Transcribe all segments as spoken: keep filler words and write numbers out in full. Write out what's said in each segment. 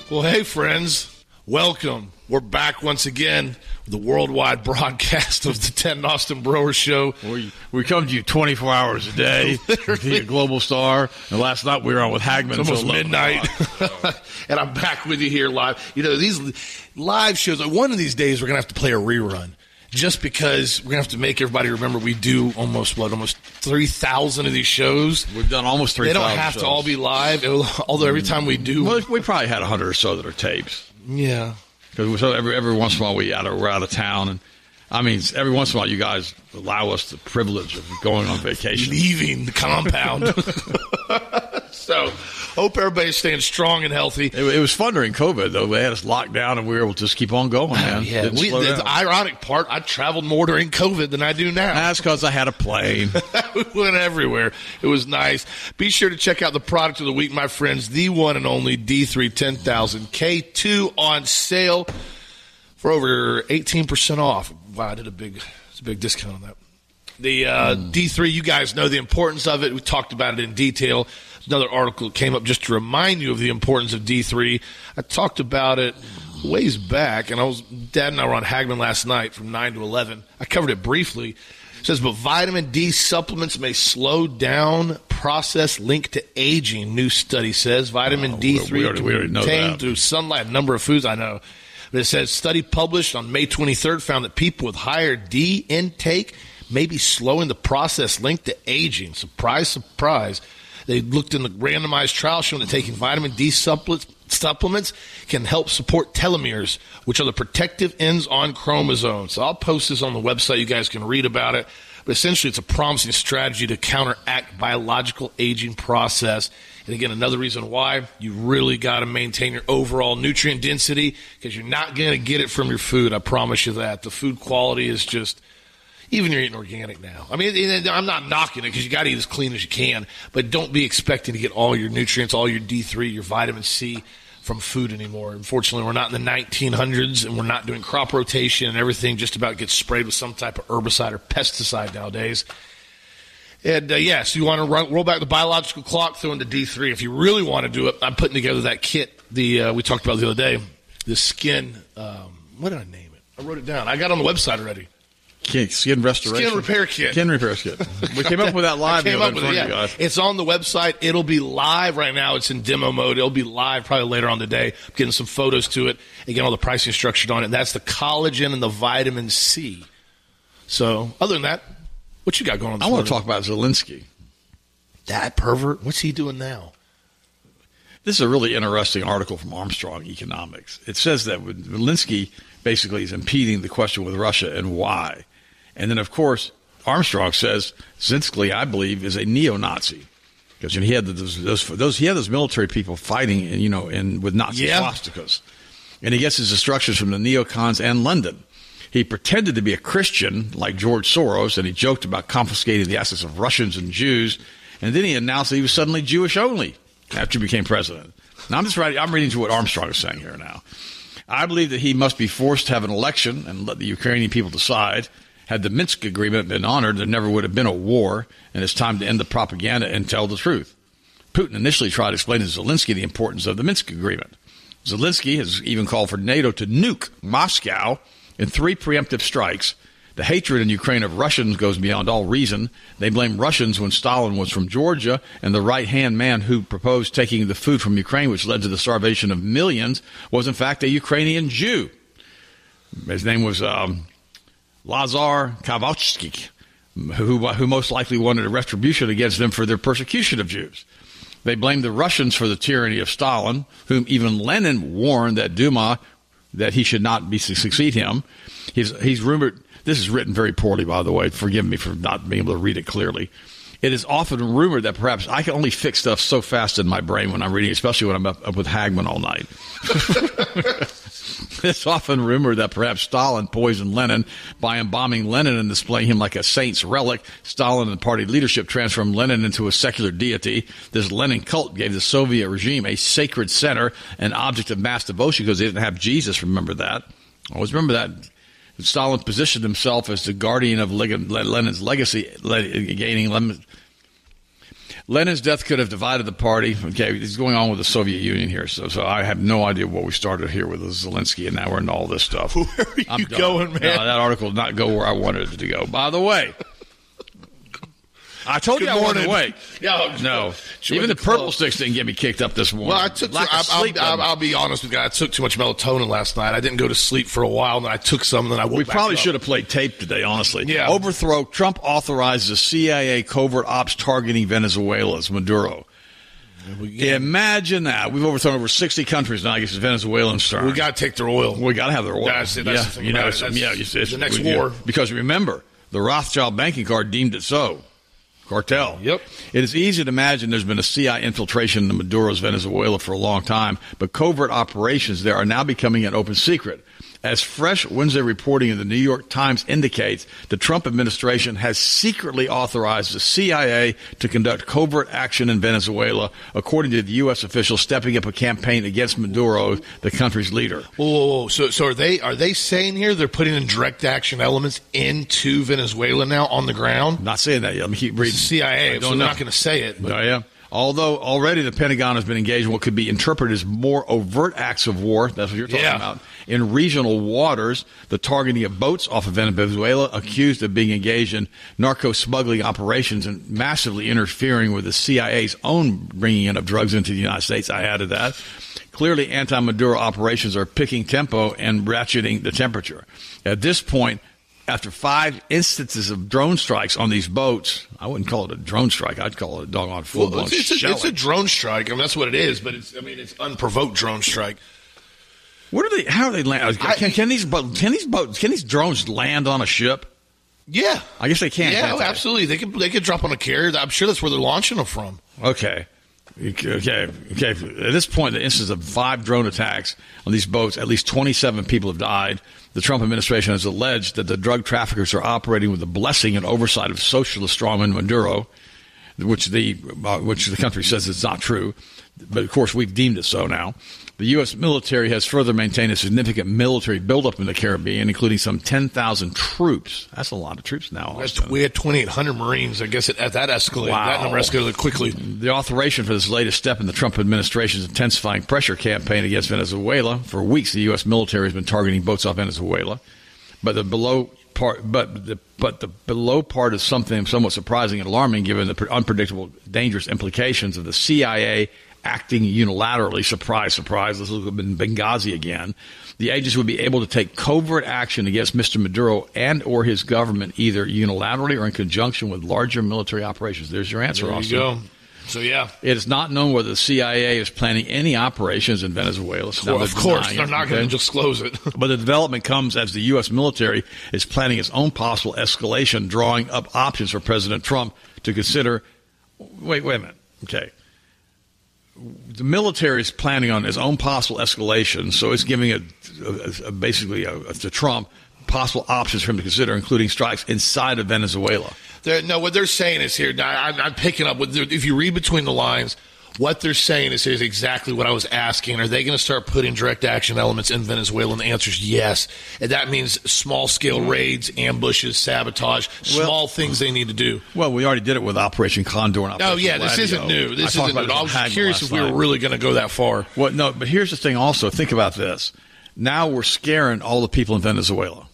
Well, hey, friends. Welcome. We're back once again with the worldwide broadcast of the Ted and Austin Broer Show. We, we come to you twenty-four hours a day. Be a global star. And last night we were on with Hagman. It's almost midnight. And I'm back with you here live. You know, these live shows, one of these days we're going to have to play a rerun. Just because we're going to have to make everybody remember we do almost, what, almost three thousand of these shows. We've done almost three thousand. They don't have shows. to all be live, although every time we do. Well, we probably had one hundred or so that are tapes. Yeah. Because every, every once in a while we out of, we're out of town. And I mean, every once in a while you guys allow us the privilege of going on vacation. Leaving the compound. So, hope everybody's staying strong and healthy. It, it was fun during COVID, though. They had us locked down, and we were able to just keep on going, man. Yeah, we, the, the ironic part, I traveled more during COVID than I do now. That's because I had a plane. We went everywhere. It was nice. Be sure to check out the product of the week, my friends. The one and only D three ten thousand K two on sale for over eighteen percent off. Wow, I did a big, it's a big discount on that. The uh, mm. D three, you guys know the importance of it. We talked about it in detail. Another article that came up just to remind you of the importance of D three. I talked about it ways back, and I was Dad and I were on Hagman last night from nine to eleven. I covered it briefly. It says, but vitamin D supplements may slow down process linked to aging, new study says. Vitamin oh, D three we already, we already know obtained that. through sunlight, a number of foods I know. But it says, study published on May twenty-third found that people with higher D intake may be slowing the process linked to aging. Surprise, surprise. They looked in the randomized trial showing that taking vitamin D supplements, supplements can help support telomeres, which are the protective ends on chromosomes. So I'll post this on the website. You guys can read about it. But essentially, it's a promising strategy to counteract biological aging process. And again, another reason why you really got to maintain your overall nutrient density, because you're not going to get it from your food. I promise you that. The food quality is just... Even you're eating organic now. I mean, I'm not knocking it because you got to eat as clean as you can, but don't be expecting to get all your nutrients, all your D three, your vitamin C from food anymore. Unfortunately, we're not in the nineteen hundreds, and we're not doing crop rotation, and everything just about gets sprayed with some type of herbicide or pesticide nowadays. And, uh, yes, yeah, so you want to run, roll back the biological clock, throw in the D three. If you really want to do it, I'm putting together that kit the uh, we talked about the other day, the skin, um, what did I name it? I wrote it down. I got it on the website already. Skin restoration. Skin repair kit. Skin repair kit. We came up with that live. I came up with it, yeah. It's on the website. It'll be live right now. It's in demo mode. It'll be live probably later on today. I'm getting some photos to it and getting all the pricing structured on it. And that's the collagen and the vitamin C. So, other than that, what you got going on? I want to talk about Zelensky. That pervert? What's he doing now? This is a really interesting article from Armstrong Economics. It says that Zelensky basically is impeding the question with Russia and why. And then, of course, Armstrong says Zelensky, I believe, is a neo-Nazi because you know, he had those, those, those he had those military people fighting, you know, in with Nazi yeah. swastikas, and he gets his instructions from the neocons and London. He pretended to be a Christian like George Soros, and he joked about confiscating the assets of Russians and Jews, and then he announced that he was suddenly Jewish only after he became president. Now I'm just writing, I'm reading to what Armstrong is saying here now. I believe that he must be forced to have an election and let the Ukrainian people decide. Had the Minsk agreement been honored, there never would have been a war, and it's time to end the propaganda and tell the truth. Putin initially tried to explain to Zelensky the importance of the Minsk agreement. Zelensky has even called for NATO to nuke Moscow in three preemptive strikes. The hatred in Ukraine of Russians goes beyond all reason. They blame Russians when Stalin was from Georgia, and the right-hand man who proposed taking the food from Ukraine, which led to the starvation of millions, was in fact a Ukrainian Jew. His name was... Um, Lazar Kavachsky, who, who most likely wanted a retribution against them for their persecution of Jews. They blamed the Russians for the tyranny of Stalin, whom even Lenin warned that Duma, that he should not be succeed him. He's, he's rumored, this is written very poorly, by the way, forgive me for not being able to read it clearly. It is often rumored that perhaps I can only fix stuff so fast in my brain when I'm reading, especially when I'm up, up with Hagman all night. It's often rumored that perhaps Stalin poisoned Lenin by embalming Lenin and displaying him like a saint's relic. Stalin and party leadership transformed Lenin into a secular deity. This Lenin cult gave the Soviet regime a sacred center, an object of mass devotion because they didn't have Jesus. Remember that. Always remember that. Stalin positioned himself as the guardian of Lenin's legacy, gaining Lenin's death could have divided the party. Okay, it's going on with the Soviet Union here, so so I have no idea what we started here with Zelensky, and now we're into all this stuff. Where are you I'm done. going, man? No, that article did not go where I wanted it to go. By the way, I told Good you I morning. wasn't awake. No, No, She even the went to club. purple sticks didn't get me kicked up this morning. Well, I took. Lack I, of sleep I'll, I'll, doesn't- I'll be honest with you. I took too much melatonin last night. I didn't go to sleep for a while, and then I took some, and then I woke We back probably up. should have played tape today, honestly. Yeah. Overthrow. Trump authorizes a C I A covert ops targeting Venezuela's Maduro. Yeah. Imagine that. We've overthrown over sixty countries now. I guess it's Venezuelans' turn. We got to take their oil. We got to have their oil. That's it. That's yeah, the thing you know, about it. it's, That's yeah, it's, it's, the next we- war. Because remember, the Rothschild banking card deemed it so. Cartel. Yep. It is easy to imagine there's been a C I A infiltration into Maduro's Venezuela for a long time, but covert operations there are now becoming an open secret. As fresh Wednesday reporting in the New York Times indicates, the Trump administration has secretly authorized the C I A to conduct covert action in Venezuela, according to the U S official stepping up a campaign against Maduro, the country's leader. Whoa, whoa, whoa. So, so are they? Are they saying here they're putting in direct action elements into Venezuela now on the ground? I'm not saying that yet. Let me keep reading. C I A. I So don't they're know. not going to say it. But Oh, yeah. Although already the Pentagon has been engaged in what could be interpreted as more overt acts of war, that's what you're talking Yeah. about, in regional waters, the targeting of boats off of Venezuela accused of being engaged in narco-smuggling operations and massively interfering with the C I A's own bringing in of drugs into the United States. I added that. Clearly, anti-Maduro operations are picking tempo and ratcheting the temperature. At this point, after five instances of drone strikes on these boats, I wouldn't call it a drone strike. I'd call it a doggone full-blown well, it's, it's, a, shelling. it's a drone strike. I mean, that's what it is. But it's. I mean, it's unprovoked drone strike. What are they? How are they land? I- Can, can these boats? Can these boats? Can these drones land on a ship? Yeah. I guess they can. Yeah, can't they? absolutely. They could. They could drop on a carrier. I'm sure that's where they're launching them from. Okay. Okay. Okay. At this point, the instance of five drone attacks on these boats, at least twenty-seven people have died. The Trump administration has alleged that the drug traffickers are operating with the blessing and oversight of socialist strongman Maduro, which the uh, which the country says is not true. But of course, we've deemed it so now. The U S military has further maintained a significant military buildup in the Caribbean, including some ten thousand troops. That's a lot of troops now. Austin. We had twenty-eight hundred Marines. I guess it, that escalated. Wow. That number escalated quickly. The authorization for this latest step in the Trump administration's intensifying pressure campaign against Venezuela. For weeks, the U S military has been targeting boats off Venezuela. But the below part, but the but the below part is something somewhat surprising and alarming, given the unpredictable, dangerous implications of the C I A acting unilaterally. Surprise, surprise. This will have been Benghazi again. The agency would be able to take covert action against Mister Maduro and or his government, either unilaterally or in conjunction with larger military operations. There's your answer, There you Austin. go. So yeah. It is not known whether the C I A is planning any operations in Venezuela. So Well, now of they're course, denying they're it, not going okay? to disclose it. But the development comes as the U S military is planning its own possible escalation, drawing up options for President Trump to consider. Wait, wait a minute. Okay. The military is planning on its own possible escalation, so it's giving it a, a, basically a, a, to Trump possible options for him to consider, including strikes inside of Venezuela. They're, no, what they're saying is here. Now, I'm, I'm picking up. What they're- if you read between the lines, what they're saying is here's exactly what I was asking. Are they going to start putting direct action elements in Venezuela? And the answer is yes. And that means small scale raids, ambushes, sabotage, small things they need to do. Well, we already did it with Operation Condor and Operation Oh yeah, this Gladio. isn't new. This I talked isn't new. about it I with was Hagler just curious last if we were night. really going to go that far. Well, no, but here's the thing also. Think about this. Now we're scaring all the people in Venezuela.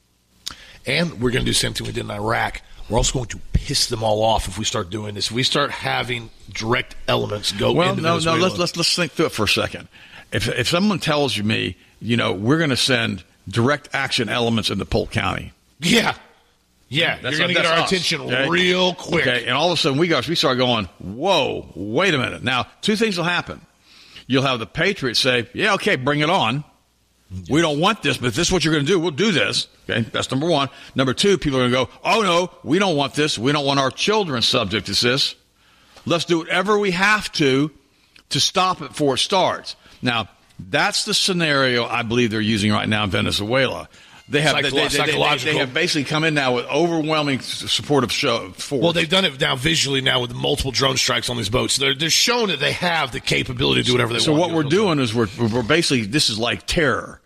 And we're going to do the same thing we did in Iraq. We're also going to piss them all off if we start doing this. If we start having direct elements go Well, into no, Venezuela. no. Let's let's let's think through it for a second. If if someone tells you me, you know, we're going to send direct action elements into Polk County, Yeah. Yeah, That's you're going to that's get our us, attention okay? real quick. Okay, and all of a sudden we guys we start going, whoa, wait a minute. Now, two things will happen. You'll have the Patriots say, yeah, okay, bring it on. We don't want this, but if this is what you're going to do, we'll do this. Okay, that's number one. Number two, people are going to go, oh, no, we don't want this. We don't want our children subject to this. Let's do whatever we have to to stop it before it starts. Now, that's the scenario I believe they're using right now in Venezuela. They have, they, Psycholo- they, they, they, psychological. they have basically come in now with overwhelming s- supportive show, force. Well, they've done it now visually now with multiple drone strikes on these boats. They're, they're showing that they have the capability to do whatever they So want. what we're doing is we're, we're basically, this is like terror.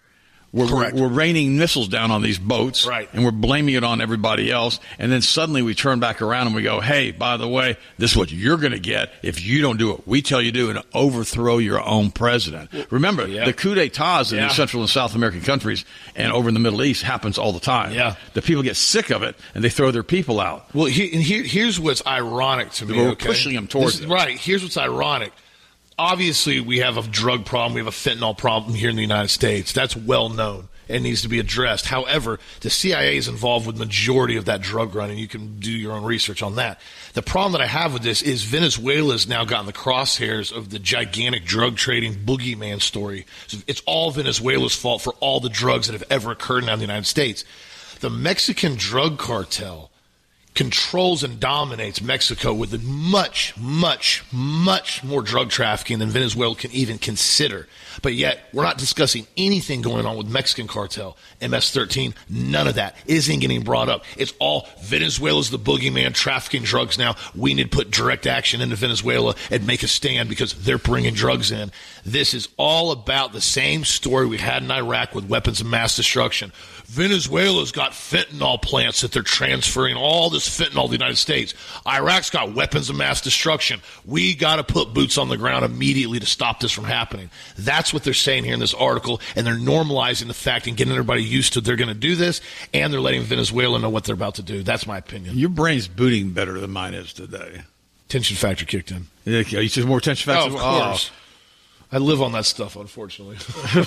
We're, Correct. we're raining missiles down on these boats, right. and we're blaming it on everybody else. And then suddenly we turn back around and we go, hey, by the way, this is what you're going to get if you don't do what we tell you to do and overthrow your own president. Remember, yeah. the coup d'etats in yeah. the Central and South American countries and over in the Middle East happens all the time. Yeah. The people get sick of it, and they throw their people out. Well, he, and here, here's what's ironic to me. We're okay? pushing them towards this, it. Right. Here's what's ironic. Obviously, we have a drug problem. We have a fentanyl problem here in the United States. That's well known and needs to be addressed. However, the C I A is involved with the majority of that drug run, and you can do your own research on that. The problem that I have with this is Venezuela's now gotten the crosshairs of the gigantic drug trading boogeyman story. So it's all Venezuela's fault for all the drugs that have ever occurred now in the United States. The Mexican drug cartel controls and dominates Mexico with much, much, much more drug trafficking than Venezuela can even consider. But yet, we're not discussing anything going on with Mexican cartel, M S thirteen, none of that. It isn't getting brought up. It's all Venezuela's the boogeyman trafficking drugs now. We need to put direct action into Venezuela and make a stand because they're bringing drugs in. This is all about the same story we had in Iraq with weapons of mass destruction. Venezuela's got fentanyl plants that they're transferring all this fentanyl to the United States. Iraq's got weapons of mass destruction. We got to put boots on the ground immediately to stop this from happening. That's what they're saying here in this article, and they're normalizing the fact and getting everybody used to they're going to do this, and they're letting Venezuela know what they're about to do. That's my opinion. Your brain's booting better than mine is today. Tension factor kicked in. Yeah, you see more tension factor? Oh, of course. Oh. I live on that stuff, unfortunately.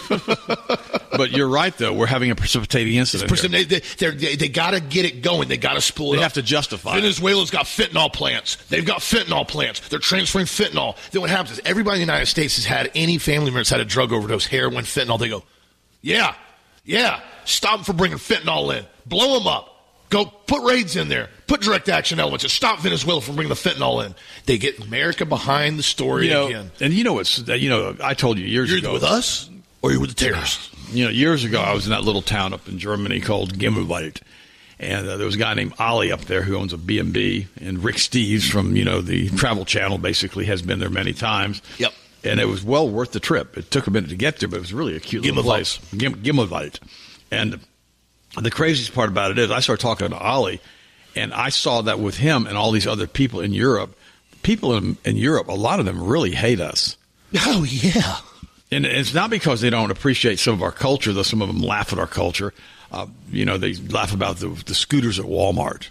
But you're right, though. We're having a precipitating incident. Precip- they they, they, they got to get it going. They got to spool it They up. have to justify Venezuela's it. got fentanyl plants. They've got fentanyl plants. They're transferring fentanyl. Then what happens is everybody in the United States has had any family member that's had a drug overdose, heroin, fentanyl. They go, yeah, yeah, stop them from bringing fentanyl in. Blow them up. Go put raids in there. Put direct action elements and stop Venezuela from bringing the fentanyl in. They get America behind the story you know, again. And you know what's, you know, I told you years You're ago. either with us or you're with the terrorists. You know, years ago, I was in that little town up in Germany called Gimmelwald. And uh, there was a guy named Ali up there who owns a B and B. And Rick Steves from, you know, the Travel Channel basically has been there many times. Yep. And it was well worth the trip. It took a minute to get there, but it was really a cute little place. Gim- Gimmelwald. And the craziest part about it is I started talking to Ali, and I saw that with him and all these other people in Europe. People in, in Europe, a lot of them really hate us. Oh, yeah. And it's not because they don't appreciate some of our culture, though some of them laugh at our culture. Uh, you know, they laugh about the, the scooters at Walmart.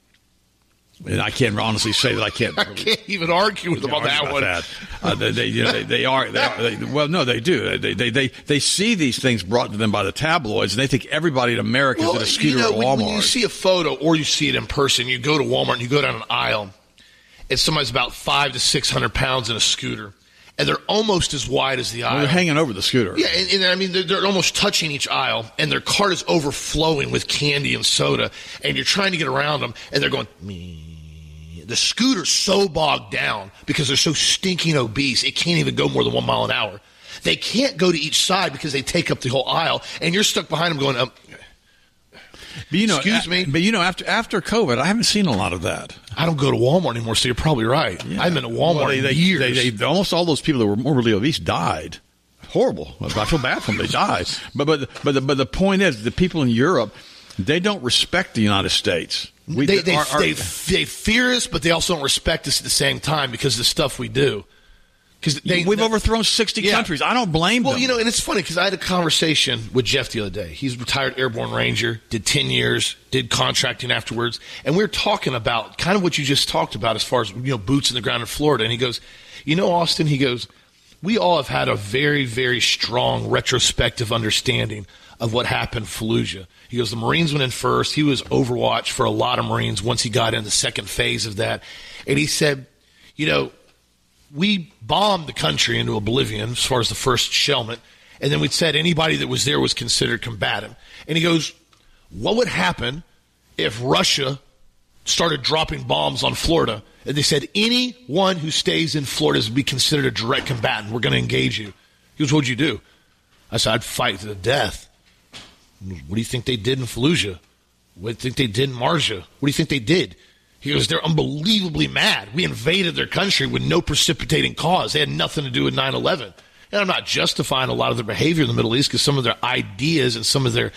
And I can't honestly say that I can't. I can't even argue with them on that one. That. Uh, they, they, you know, they, they are. They are they, well, no, they do. They, they, they, they see these things brought to them by the tabloids, and they think everybody in America well, is in a scooter you know, at when, Walmart. when you see a photo or you see it in person, you go to Walmart and you go down an aisle, and somebody's about five to six hundred pounds in a scooter, and they're almost as wide as the aisle. Well, they're hanging over the scooter. Yeah, and, and I mean, they're, they're almost touching each aisle, and their cart is overflowing with candy and soda, and you're trying to get around them, and they're going, me. The scooter's so bogged down because they're so stinking obese, it can't even go more than one mile an hour. They can't go to each side because they take up the whole aisle, and you're stuck behind them going, um, but you know, excuse a, me. But you know, after after COVID, I haven't seen a lot of that. I don't go to Walmart anymore, so you're probably right. Yeah. I haven't been to Walmart well, they, they, in years. They, they, almost all those people that were morbidly obese died. Horrible. I feel bad for them. They died. But but but the, but the point is, the people in Europe, they don't respect the United States. We, they they, our, our, they they fear us, but they also don't respect us at the same time because of the stuff we do. Because we've they, overthrown sixty yeah. countries. I don't blame well, them. Well, you know, and it's funny because I had a conversation with Jeff the other day. He's a retired airborne ranger, did ten years, did contracting afterwards, and we were talking about kind of what you just talked about as far as, you know, boots in the ground in Florida. And he goes, you know, Austin, he goes, we all have had a very, very strong retrospective understanding of what happened in Fallujah. He goes, the Marines went in first. He was Overwatch for a lot of Marines once he got in the second phase of that. And he said, you know, we bombed the country into oblivion as far as the first shellment, and then we said anybody that was there was considered combatant. And he goes, what would happen if Russia started dropping bombs on Florida, and they said anyone who stays in Florida is to be considered a direct combatant? We're going to engage you. He goes, what would you do? I said, I'd fight to the death. What do you think they did in Fallujah? What do you think they did in Marja? What do you think they did? He goes, they're unbelievably mad. We invaded their country with no precipitating cause. They had nothing to do with nine eleven. And I'm not justifying a lot of their behavior in the Middle East because some of their ideas and some of their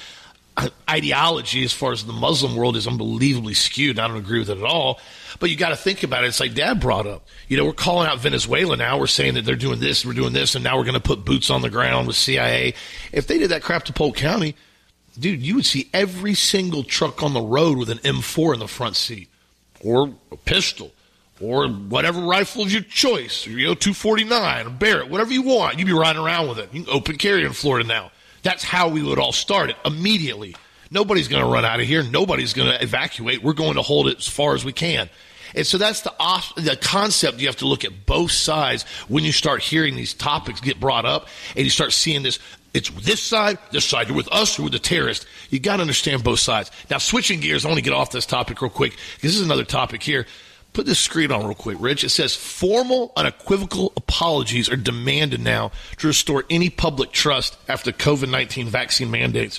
ideology as far as the Muslim world is unbelievably skewed. I don't agree with it at all. But you got to think about it. It's like Dad brought up. You know, we're calling out Venezuela now. We're saying that they're doing this, we're doing this, and now we're going to put boots on the ground with C I A. If they did that crap to Polk County, dude, you would see every single truck on the road with an M four in the front seat or a pistol or whatever rifle of your choice, you know, two forty-nine, a Barrett, whatever you want. You'd be riding around with it. You can open carry in Florida now. That's how we would all start it immediately. Nobody's going to run out of here. Nobody's going to evacuate. We're going to hold it as far as we can. And so that's the off, the concept. You have to look at both sides when you start hearing these topics get brought up and you start seeing this. It's this side, this side. You're with us or with the terrorists. You got to understand both sides. Now, switching gears, I want to get off this topic real quick because this is another topic here. Put this screen on real quick, Rich. It says formal, unequivocal apologies are demanded now to restore any public trust after COVID nineteen vaccine mandates.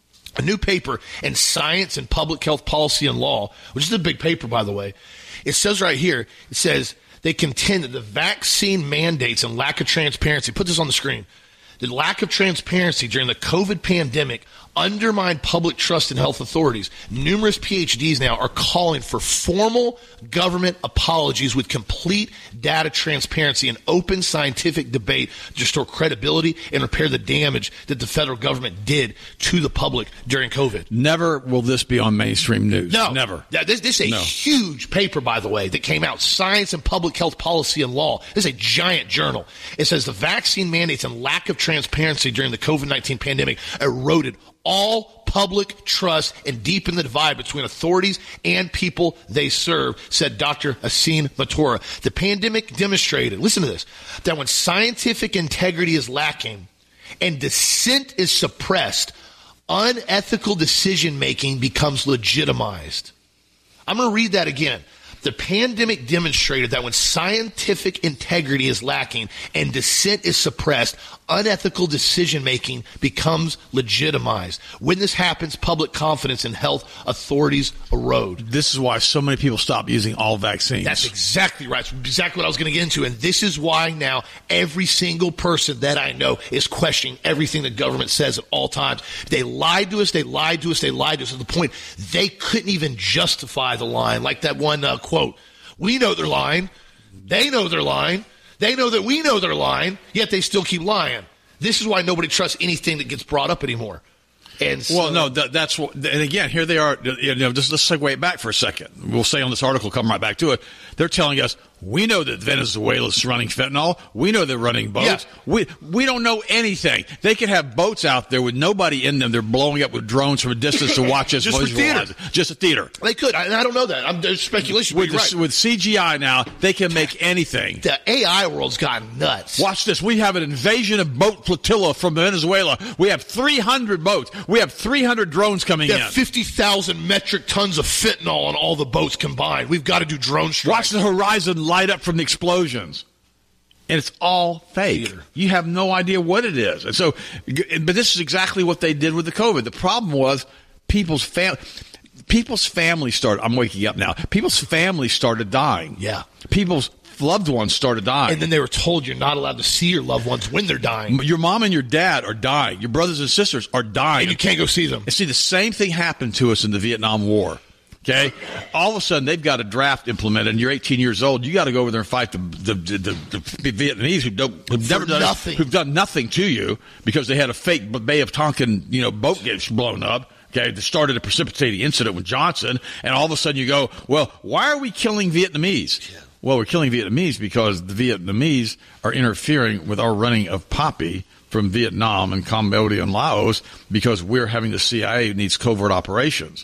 A new paper in Science and Public Health Policy and Law, which is a big paper, by the way, it says right here, it says they contend that the vaccine mandates and lack of transparency, put this on the screen, the lack of transparency during the COVID pandemic undermined public trust in health authorities. Numerous P H Ds now are calling for formal government apologies with complete data transparency and open scientific debate to restore credibility and repair the damage that the federal government did to the public during COVID. Never will this be on mainstream news. No. Never. This, this is a no. huge paper, by the way, that came out, Science and Public Health Policy and Law. This is a giant journal. It says the vaccine mandates and lack of transparency during the COVID nineteen pandemic eroded all public trust and deepen the divide between authorities and people they serve, said Doctor Asin Matora. The pandemic demonstrated, listen to this, that when scientific integrity is lacking and dissent is suppressed, unethical decision-making becomes legitimized. I'm going to read that again. The pandemic demonstrated that when scientific integrity is lacking and dissent is suppressed, unethical decision-making becomes legitimized. When this happens, public confidence in health authorities erode. This is why so many people stop using all vaccines. That's exactly right. That's exactly what I was going to get into. And this is why now every single person that I know is questioning everything the government says at all times. They lied to us, they lied to us, they lied to us to the point they couldn't even justify the line. Like that one uh, quote, we know they're lying. They know they're lying. They know that we know they're lying, yet they still keep lying. This is why nobody trusts anything that gets brought up anymore. And so, well, no, that, that's what, and again, here they are, you know, just let's segue it back for a second. We'll say on this article, come right back to it. They're telling us, we know that Venezuela's running fentanyl. We know they're running boats. Yeah. We we don't know anything. They could have boats out there with nobody in them. They're blowing up with drones from a distance to watch us. Just visualize. Just a theater. They could. I, I don't know that. I'm, there's speculation. With, the, right. with C G I now, they can make anything. The A I world's gotten nuts. Watch this. We have an invasion of boat flotilla from Venezuela. We have three hundred boats. We have three hundred drones coming they in. Have fifty thousand metric tons of fentanyl on all the boats combined. We've got to do drone strikes. Watch the horizon light up from the explosions. And it's all fake. Theater. You have no idea what it is. And so, but this is exactly what they did with the COVID. The problem was people's fam- people's families started, I'm waking up now, people's families started dying. Yeah. People's loved ones started dying. And then they were told you're not allowed to see your loved ones when they're dying. Your mom and your dad are dying. Your brothers and sisters are dying. And you can't go see them. And see, the same thing happened to us in the Vietnam War. Okay, all of a sudden they've got a draft implemented, and you're eighteen years old. You got to go over there and fight the the, the, the, the Vietnamese who don't who've never done nothing. who've done nothing to you because they had a fake Bay of Tonkin, you know, boat gets blown up. Okay, that started a precipitating incident with Johnson, and all of a sudden you go, well, why are we killing Vietnamese? Yeah. Well, we're killing Vietnamese because the Vietnamese are interfering with our running of poppy from Vietnam and Cambodia and Laos because we're having the C I A who needs covert operations.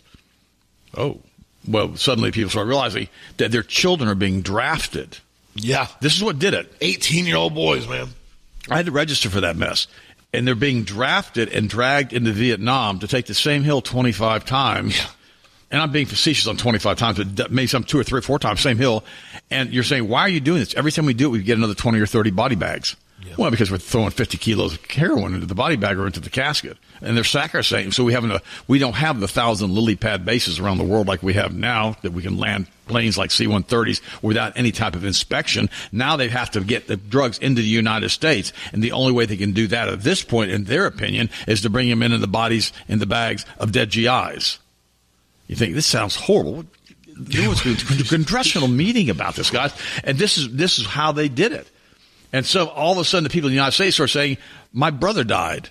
Oh. Well, suddenly people start realizing that their children are being drafted. Yeah. This is what did it. eighteen-year-old boys, man. I had to register for that mess. And they're being drafted and dragged into Vietnam to take the same hill twenty-five times. Yeah. And I'm being facetious on twenty-five times, but maybe some two or three or four times, same hill. And you're saying, why are you doing this? Every time we do it, we get another twenty or thirty body bags. Yeah. Well, because we're throwing fifty kilos of heroin into the body bag or into the casket, and they're sacrosanct. So we haven't a, we don't have the thousand lily pad bases around the world like we have now that we can land planes like C one thirties without any type of inspection. Now they have to get the drugs into the United States, and the only way they can do that at this point, in their opinion, is to bring them in in the bodies in the bags of dead G Is. You think this sounds horrible? There was a congressional meeting about this, guys, and this is this is how they did it. And so all of a sudden the people in the United States are saying, my brother died.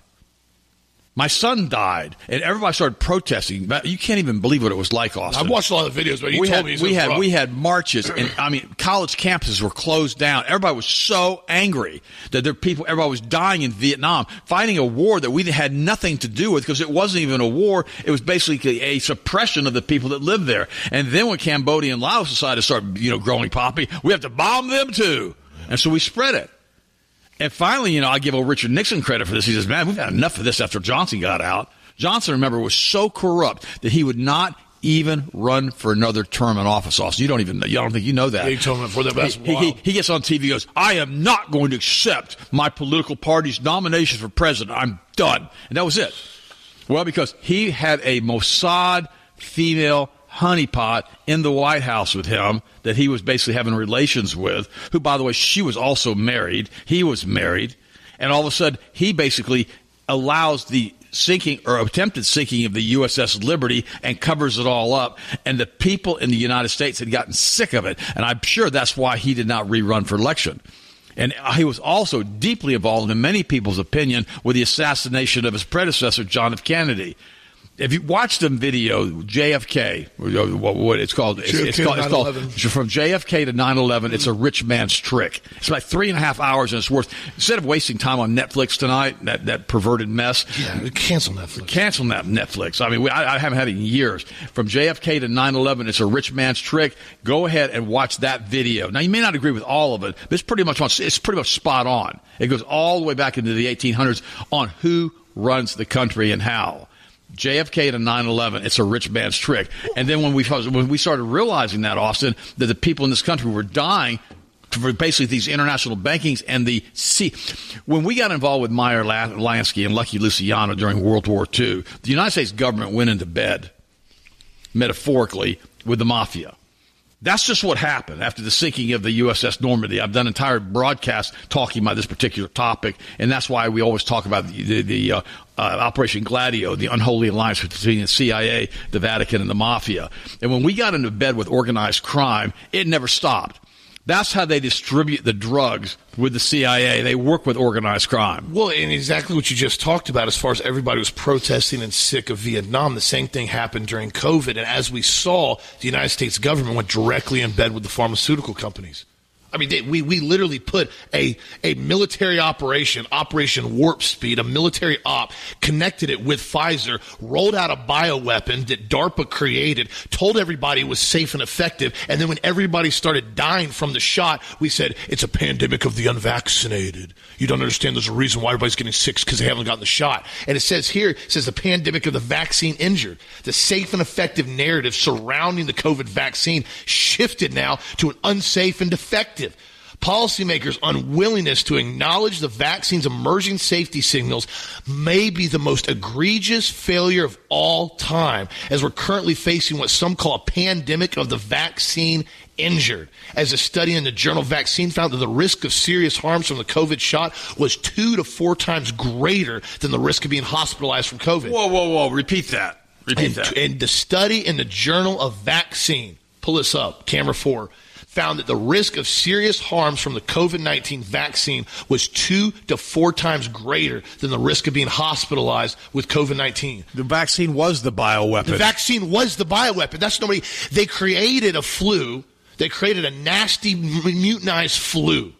My son died. And everybody started protesting. You can't even believe what it was like, Austin. I've watched a lot of videos, but you we told had, me we had rough. we had marches, and I mean, college campuses were closed down. Everybody was so angry that there people, everybody was dying in Vietnam, fighting a war that we had nothing to do with because it wasn't even a war. It was basically a suppression of the people that lived there. And then when Cambodia and Laos decided to start, you know, growing poppy, we have to bomb them too. And so we spread it. And finally, you know, I give old Richard Nixon credit for this. He says, man, we've had enough of this after Johnson got out. Johnson, remember, was so corrupt that he would not even run for another term in office. Also, you don't even know. You don't think you know that. He told him for the best. He, he, he gets on T V and goes, I am not going to accept my political party's nomination for president. I'm done. And that was it. Well, because he had a Mossad female honeypot in the White House with him that he was basically having relations with, who, by the way, she was also married. He was married. And all of a sudden, he basically allows the sinking or attempted sinking of the U S S Liberty and covers it all up. And the people in the United States had gotten sick of it. And I'm sure that's why he did not rerun for election. And he was also deeply involved, in many people's opinion, with the assassination of his predecessor, John F. Kennedy. If you watch the video, J F K, what, what it's called, it's, it's called, it's called from J F K to nine eleven. It's a rich man's trick. It's like three and a half hours, and it's worth. Instead of wasting time on Netflix tonight, that, that perverted mess. Yeah, cancel Netflix. Cancel that Netflix. I mean, we, I, I haven't had it in years. From J F K to nine eleven, it's a rich man's trick. Go ahead and watch that video. Now, you may not agree with all of it, but it's pretty much on, it's pretty much spot on. It goes all the way back into the eighteen hundreds on who runs the country and how. J F K to nine eleven, it's a rich man's trick. And then when we when we started realizing that, Austin, that the people in this country were dying for basically these international bankings and the sea. When we got involved with Meyer Lansky and Lucky Luciano during World War Two, the United States government went into bed, metaphorically, with the mafia. That's just what happened after the sinking of the U S S Normandy. I've done entire broadcasts talking about this particular topic, and that's why we always talk about the, the, the uh, uh, Operation Gladio, the unholy alliance between the C I A, the Vatican, and the mafia. And when we got into bed with organized crime, it never stopped. That's how they distribute the drugs with the C I A. They work with organized crime. Well, and exactly what you just talked about as far as everybody was protesting and sick of Vietnam, the same thing happened during COVID. And as we saw, the United States government went directly in bed with the pharmaceutical companies. I mean, they, we, we literally put a, a military operation, Operation Warp Speed, a military op, connected it with Pfizer, rolled out a bioweapon that DARPA created, told everybody it was safe and effective, and then when everybody started dying from the shot, we said, it's a pandemic of the unvaccinated. You don't understand there's a reason why everybody's getting sick because they haven't gotten the shot. And it says here, it says the pandemic of the vaccine injured. The safe and effective narrative surrounding the COVID vaccine shifted now to an unsafe and defective. Policymakers' unwillingness to acknowledge the vaccine's emerging safety signals may be the most egregious failure of all time, as we're currently facing what some call a pandemic of the vaccine injured. As a study in the journal Vaccine found that the risk of serious harms from the COVID shot was two to four times greater than the risk of being hospitalized from COVID. Whoa, whoa, whoa. Repeat that. Repeat and, that. And the study in the journal of Vaccine, pull this up, camera four, found that the risk of serious harms from the COVID nineteen vaccine was two to four times greater than the risk of being hospitalized with COVID nineteen. The vaccine was the bioweapon. The vaccine was the bioweapon. That's nobody. They created a flu. They created a nasty mutinized flu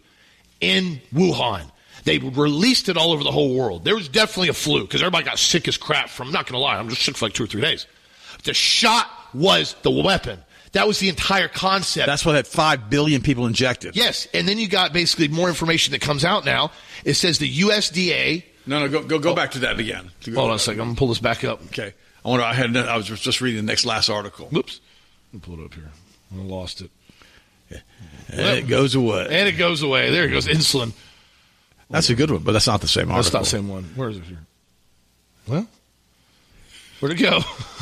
in Wuhan. They released it all over the whole world. There was definitely a flu because everybody got sick as crap from, I'm not going to lie, I'm just sick for like two or three days. The shot was the weapon. That was the entire concept. That's what had five billion people injected. Yes, and then you got basically more information that comes out now. It says the U S D A. No, no, go go, go oh. back to that again. To Hold on a second. I'm going to pull this back up. Okay. I wonder, I, had, I was just reading the next last article. Whoops. Let me pull it up here. I lost it. And well, it goes away. And it goes away. There it goes. Insulin. That's a good one, but that's not the same article. That's not the same one. Where is it here? Well, where'd it go?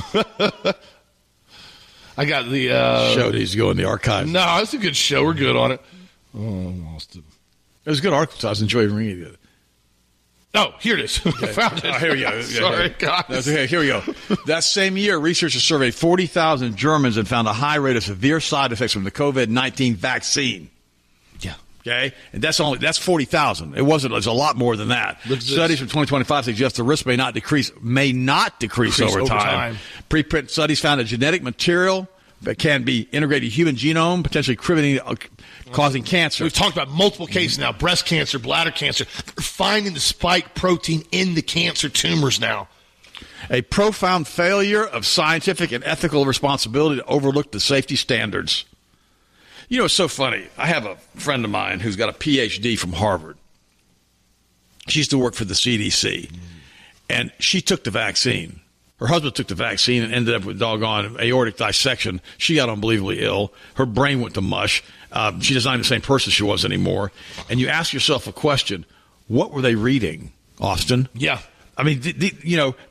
I got the... Uh, show needs to go in the archive. No, it's a good show. We're good on it. Oh, I lost it. It was a good article, so I was enjoying reading it. Oh, here it is. Okay. I found it. Oh, here we go. Sorry, guys. That's okay. Here we go. That same year, researchers surveyed forty thousand Germans and found a high rate of severe side effects from the COVID nineteen vaccine. Yeah. Okay, and that's only that's forty thousand. It wasn't. It's a lot more than that. Studies from twenty twenty-five suggest the risk may not decrease, may not decrease, decrease over, over time. time. Preprint studies found a genetic material that can be integrated in human genome, potentially preventing, uh, causing cancer. We've talked about multiple cases now: breast cancer, bladder cancer. They're finding the spike protein in the cancer tumors now. A profound failure of scientific and ethical responsibility to overlook the safety standards. You know, it's so funny. I have a friend of mine who's got a P H D from Harvard. She used to work for the C D C, and she took the vaccine. Her husband took the vaccine and ended up with doggone aortic dissection. She got unbelievably ill. Her brain went to mush. Uh, she's not even the same person she was anymore. And you ask yourself a question, what were they reading, Austin? Yeah. I mean, the, the, you know,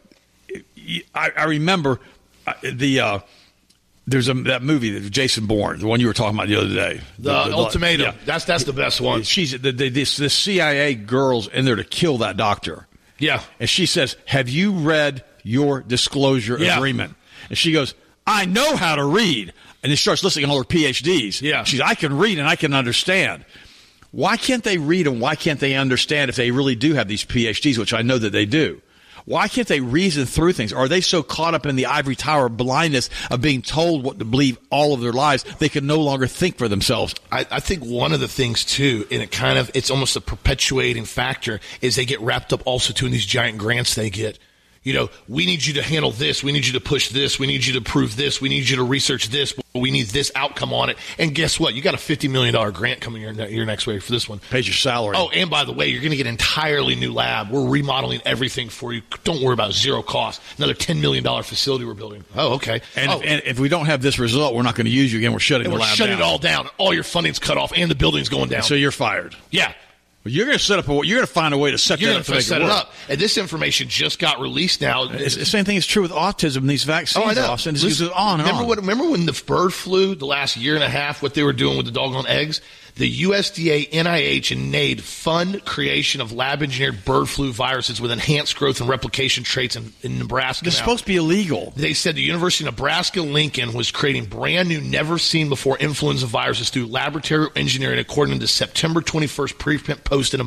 I, I remember the uh, there's a, that movie, Jason Bourne, the one you were talking about the other day. The, the, the Ultimatum. Yeah. That's that's the best one. She's the, the, this, this C I A girl's in there to kill that doctor. Yeah. And she says, have you read your disclosure yeah. agreement? And she goes, I know how to read. And then she starts listing all her P H Ds. Yeah. She's, I can read and I can understand. Why can't they read and why can't they understand if they really do have these P H Ds, which I know that they do? Why can't they reason through things? Are they so caught up in the ivory tower blindness of being told what to believe all of their lives, they can no longer think for themselves? I, I think one of the things, too, and it kind of, it's almost a perpetuating factor, is they get wrapped up also, too, in these giant grants they get. You know, we need you to handle this. We need you to push this. We need you to prove this. We need you to research this. We need this outcome on it. And guess what? You got a fifty million dollars grant coming your, your next way for this one. Pays your salary. Oh, and by the way, you're going to get an entirely new lab. We're remodeling everything for you. Don't worry about zero cost. Another ten million dollars facility we're building. Oh, okay. And, oh. if, and if we don't have this result, we're not going to use you again. We're shutting and the we're lab shutting down. it all down. All your funding's cut off, and the building's going down. So you're fired. Yeah. Well, you're going to set up a. You're going to find a way to set you're that up to make set it work. it up. And this information just got released now. It's, the same thing is true with autism and these vaccines. Oh, I know. Austin. This Listen, goes on and remember on. What, remember when the bird flu, the last year and a half, what they were doing with the doggone eggs? The U S D A, N I H, and N A I D fund creation of lab-engineered bird flu viruses with enhanced growth and replication traits in, in Nebraska. It's now. supposed to be illegal. They said the University of Nebraska-Lincoln was creating brand-new, never-seen-before influenza viruses through laboratory engineering, according to September twenty-first preprint posted in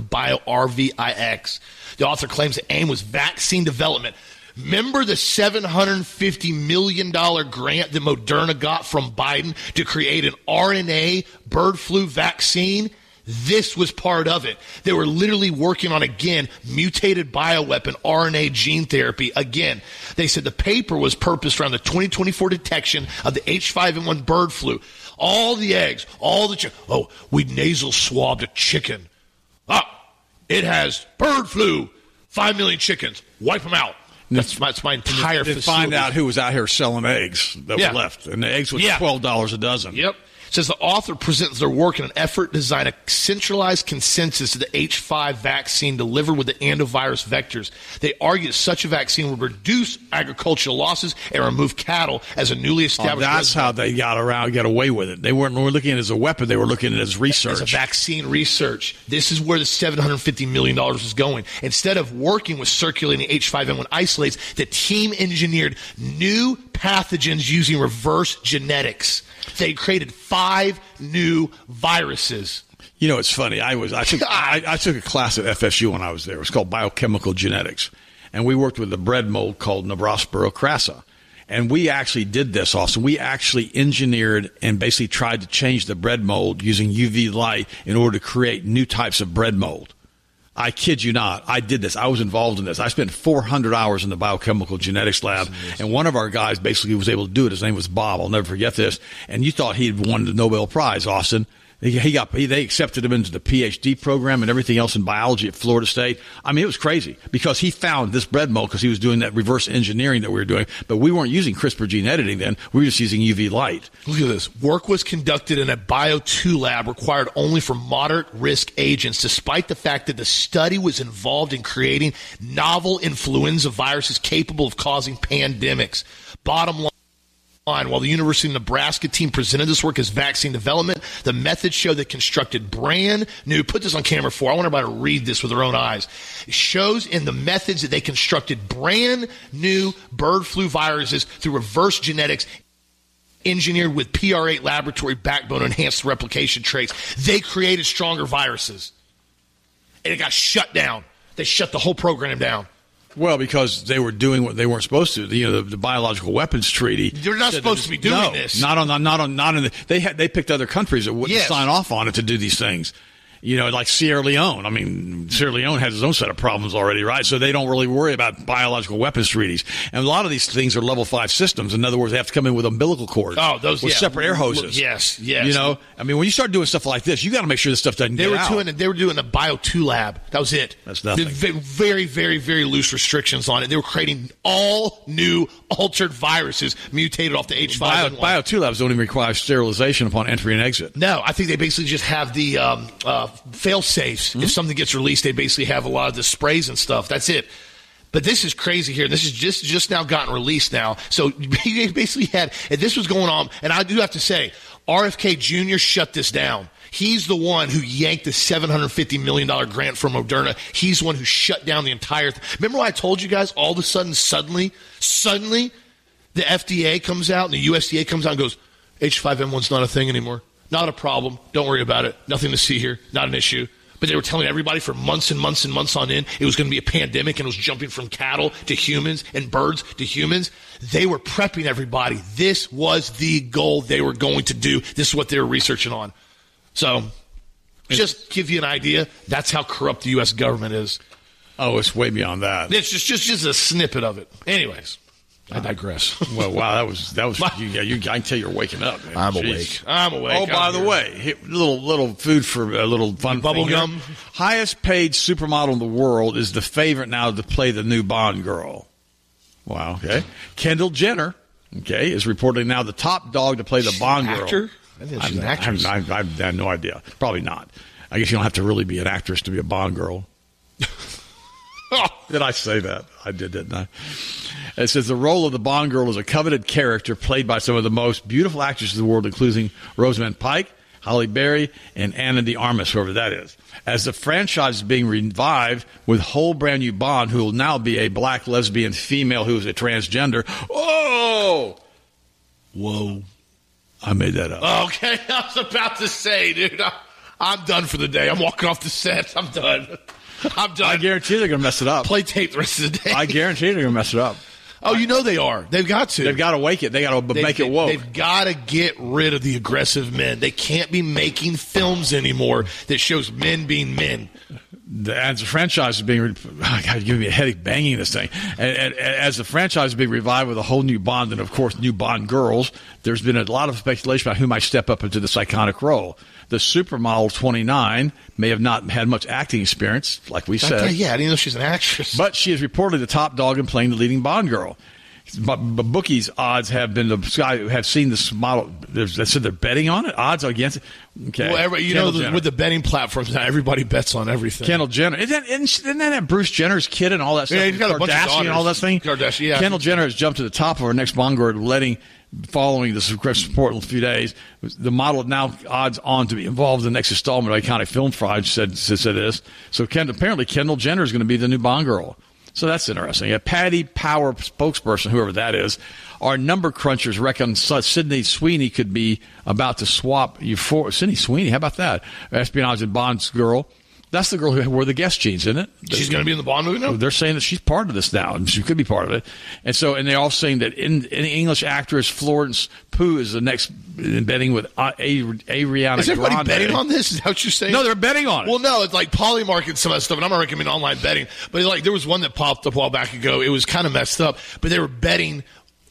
BioRVIX. The author claims the aim was vaccine development. Remember the seven hundred fifty million dollars grant that Moderna got from Biden to create an R N A bird flu vaccine? This was part of it. They were literally working on, again, mutated bioweapon R N A gene therapy. Again, they said the paper was purposed around the twenty twenty-four detection of the H five N one bird flu. All the eggs, all the chicken. Oh, we nasal swabbed a chicken. Ah, it has bird flu. Five million chickens. Wipe them out. That's my, that's my entire to facility. Find out who was out here selling eggs that yeah. were left. And the eggs were yeah. twelve dollars a dozen. Yep. Says the author presents their work in an effort to design a centralized consensus of the H five vaccine delivered with the antivirus vectors. They argue that such a vaccine would reduce agricultural losses and remove cattle as a newly established. Oh, that's resident. How they got around, got away with it. They weren't were looking at it as a weapon. They were looking at it as research. As a vaccine research. This is where the seven hundred fifty million dollars is going. Instead of working with circulating H five N one isolates, the team engineered new pathogens using reverse genetics. They created five new viruses. You know, it's funny. I was I took I, I took a class at F S U when I was there. It was called biochemical genetics, and we worked with a bread mold called Nevrospora crassa. And we actually did this also. We actually engineered and basically tried to change the bread mold using U V light in order to create new types of bread mold. I kid you not. I did this. I was involved in this. I spent four hundred hours in the biochemical genetics lab, and one of our guys basically was able to do it. His name was Bob. I'll never forget this. And you thought he'd won the Nobel Prize, Austin. He, he got he, they accepted him into the P H D program and everything else in biology at Florida State. I mean, it was crazy because he found this bread mold because he was doing that reverse engineering that we were doing. But we weren't using CRISPR gene editing then. We were just using U V light. Look at this. Work was conducted in a bio two lab required only for moderate risk agents, despite the fact that the study was involved in creating novel influenza viruses capable of causing pandemics. Bottom line. While the University of Nebraska team presented this work as vaccine development, the methods show they constructed brand new, put this on camera for, I want everybody to read this with their own eyes. It shows in the methods that they constructed brand new bird flu viruses through reverse genetics engineered with P R eight laboratory backbone enhanced replication traits. They created stronger viruses. And it got shut down. They shut the whole program down. Well, because they were doing what they weren't supposed to. You know, the, the Biological Weapons Treaty. They're not supposed to be doing no, this. Not on, not on, not in the. They had they picked other countries that wouldn't yes. sign off on it to do these things. You know, like Sierra Leone. I mean, Sierra Leone has its own set of problems already, right? So they don't really worry about biological weapons treaties. And a lot of these things are level five systems. In other words, they have to come in with umbilical cords. Oh, those with yeah. separate air hoses. Yes, yes. You know, I mean, when you start doing stuff like this, you got to make sure this stuff doesn't they get were out. Doing, they were doing a bio two lab. That was it. That's nothing. Very, very, very loose restrictions on it. They were creating all new altered viruses mutated off the H five N one. Bio two labs don't even require sterilization upon entry and exit. No, I think they basically just have the um, uh, fail-safe. Mm-hmm. If something gets released, they basically have a lot of the sprays and stuff. That's it. But this is crazy here. This is just just now gotten released now. So they basically had, and this was going on, and I do have to say, R F K Junior shut this down. He's the one who yanked the seven hundred fifty million dollars grant from Moderna. He's the one who shut down the entire thing. Remember when I told you guys all of a sudden, suddenly, suddenly, the F D A comes out and the U S D A comes out and goes, H five N one's not a thing anymore. Not a problem. Don't worry about it. Nothing to see here. Not an issue. But they were telling everybody for months and months and months on end it was going to be a pandemic and it was jumping from cattle to humans and birds to humans. They were prepping everybody. This was the goal they were going to do. This is what they were researching on. So just give you an idea. That's how corrupt the U S government is. Oh, it's way beyond that. It's just just, just a snippet of it. Anyways. I digress. Well, wow, that was that was. You, yeah, you, I can tell you're waking up. Man. I'm Jeez. awake. I'm awake. Oh, by I'm the here. way, here, little little food for a little fun. Bubble thing here. gum. Highest paid supermodel in the world is the favorite now to play the new Bond girl. Wow. Okay. Kendall Jenner. Okay, is reportedly now the top dog to play the she's Bond an girl. Actor? I think she's an actress. I, I, I have no idea. Probably not. I guess you don't have to really be an actress to be a Bond girl. Did I say that? I did, didn't I? It says the role of the Bond girl is a coveted character played by some of the most beautiful actresses in the world, including Rosamund Pike, Halle Berry, and Anna de Armas, whoever that is. As the franchise is being revived with whole brand new Bond, who will now be a black lesbian female who is a transgender. Oh! Whoa. I made that up. Okay, I was about to say, dude, I, I'm done for the day. I'm walking off the set. I'm done. I'm done. I guarantee they're going to mess it up. Play tape the rest of the day. I guarantee they're going to mess it up. Oh, you know they are. They've got to. They've got to wake it. They got to make they, it woke. They've got to get rid of the aggressive men. They can't be making films anymore that shows men being men. The, as the franchise is being, oh, God, give me a headache banging this thing. And, and, as the franchise is being revived with a whole new Bond and, of course, new Bond girls, there's been a lot of speculation about who might step up into this iconic role. The supermodel twenty-nine may have not had much acting experience, like we said. Yeah, I didn't know she's an actress. But she is reportedly the top dog in playing the leading Bond girl. But, but bookies' odds have been the guy who have seen this model. They said they're betting on it. Odds are against it. Okay, well, every, you Kendall know, the, with the betting platforms now, everybody bets on everything. Kendall Jenner, isn't that, isn't that Bruce Jenner's kid and all that stuff? Yeah, he's got a bunch of Kardashian daughters. and all that thing. Kardashian, yeah. Kendall Jenner has jumped to the top of her next Bond girl, letting. Following this support in a few days, the model now odds on to be involved in the next installment of iconic film fraud. Said said this. So Ken, apparently Kendall Jenner is going to be the new Bond girl. So that's interesting. A Patty Power spokesperson, whoever that is, our number crunchers reckon Sydney Sweeney could be about to swap Euphoria. Sydney Sweeney, how about that? Espionage and Bond's girl. That's the girl who wore the guest jeans, isn't it? She's going to be in the Bond movie now? They're saying that she's part of this now, and she could be part of it. And so, and they're all saying that in, in English actress Florence Pugh is the next betting with a- a- Ariana Is everybody Grande. betting on this? Is that what you're saying? No, they're betting on it. Well, no, it's like Polymarket and some of that stuff, and I'm not recommending online betting. But like, there was one that popped up a while back ago. It was kind of messed up, but they were betting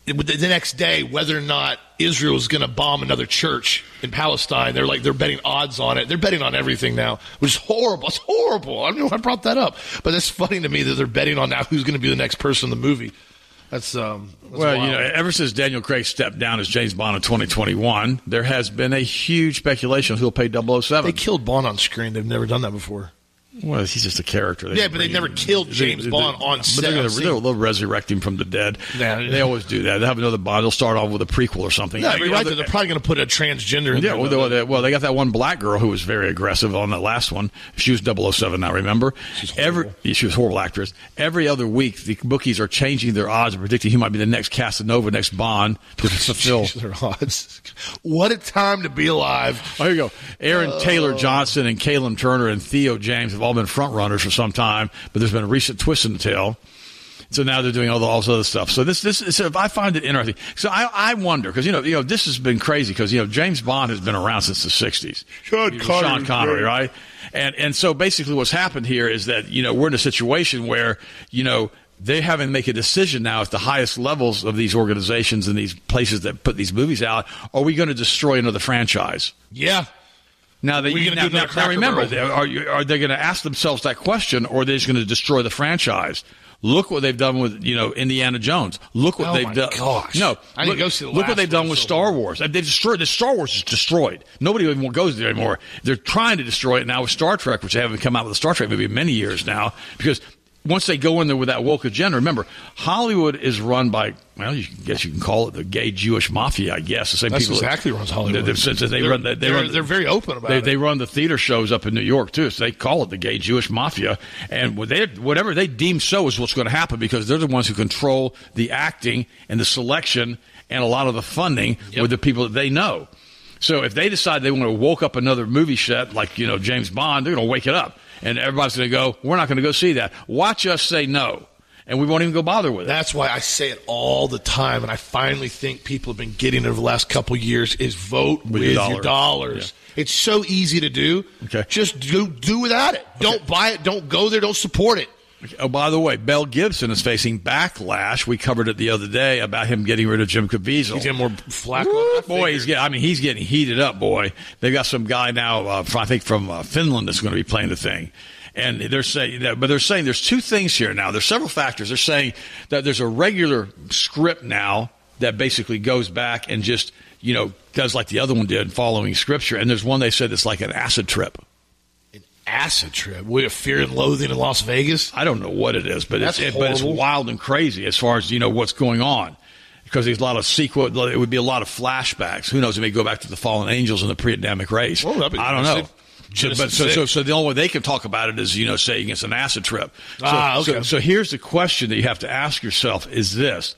the next day, whether or not Israel is going to bomb another church in Palestine. They're like, they're betting odds on it. They're betting on everything now, which is horrible. It's horrible. I don't know why I brought that up, but it's funny to me that they're betting on now who's going to be the next person in the movie. That's, um, that's well, wild. you know, ever since Daniel Craig stepped down as James Bond in twenty twenty-one, there has been a huge speculation who'll play double oh seven. They killed Bond on screen. They've never done that before. Well, he's just a character. They yeah, but they never killed James they, Bond they, on set. But they're going to they'll resurrect him from the dead. Yeah, yeah. They always do that. They have another Bond. They'll start off with a prequel or something. No, you're right. Other, they're probably going to put a transgender in yeah, there. Well they, well, they got that one black girl who was very aggressive on that last one. She was double oh seven now, remember? She's Every, she was a horrible actress. Every other week, the bookies are changing their odds and predicting who might be the next Casanova, next Bond to fulfill. Their odds. What a time to be alive. Oh, here you go. Aaron uh, Taylor Johnson and Callum Turner and Theo James have all been front runners for some time, but there's been a recent twist in the tale. So now they're doing all, the, all this other stuff. So this, this, is, I find it interesting. So I, I wonder because you know, you know, this has been crazy because you know James Bond has been around since the sixties. Sean Connery, Sean Connery, right? And and so basically, what's happened here is that you know we're in a situation where you know they having to make a decision now at the highest levels of these organizations and these places that put these movies out. Are we going to destroy another franchise? Yeah. Now, they, now, now, now remember, they, are, you, are they going to ask themselves that question, or are they just going to destroy the franchise? Look what they've done with, you know, Indiana Jones. Look what oh they've done. Gosh. No, I look, go see the look what they've done with so Star Wars. They've destroyed. The Star Wars is destroyed. Nobody even goes there anymore. They're trying to destroy it now with Star Trek, which they haven't come out with a Star Trek movie in many years now, because once they go in there with that woke agenda, remember, Hollywood is run by, well, you guess you can call it the gay Jewish mafia, I guess. The same That's people exactly that runs Hollywood. They, they, they, they're, run, they, they they're, run, they're very open about they, it. They run the theater shows up in New York, too, so they call it the gay Jewish mafia. And they, whatever they deem so is what's going to happen because they're the ones who control the acting and the selection and a lot of the funding yep. with the people that they know. So if they decide they want to woke up another movie set like, you know, James Bond, they're going to wake it up. And everybody's going to go, we're not going to go see that. Watch us say no. And we won't even go bother with it. That's why I say it all the time, and I finally think people have been getting it over the last couple of years, is vote with, with your, dollar. your dollars. Yeah. It's so easy to do. Okay. Just do, do without it. Okay. Don't buy it. Don't go there. Don't support it. Okay. Oh, by the way, Mel Gibson is facing backlash. We covered it the other day about him getting rid of Jim Caviezel. He's getting more flack on that. Boy, he's getting, I mean, he's getting heated up, boy. They've got some guy now, uh, I think from uh, Finland, that's going to be playing the thing. And they're saying that, but they're saying there's two things here now. There's several factors. They're saying that there's a regular script now that basically goes back and just, you know, does like the other one did, following scripture. And there's one they said it's like an acid trip. An acid trip? We have Fear and Loathing in Las Vegas? I don't know what it is, but That's it's, it, but it's wild and crazy as far as, you know, what's going on. Because there's a lot of sequel, it would be a lot of flashbacks. Who knows? It may go back to the fallen angels in the pre-Adamic race. Well, I don't know. So, but, so, so, so the only way they can talk about it is, you know, saying it's an acid trip. So, ah, okay. So, so here's the question that you have to ask yourself is this.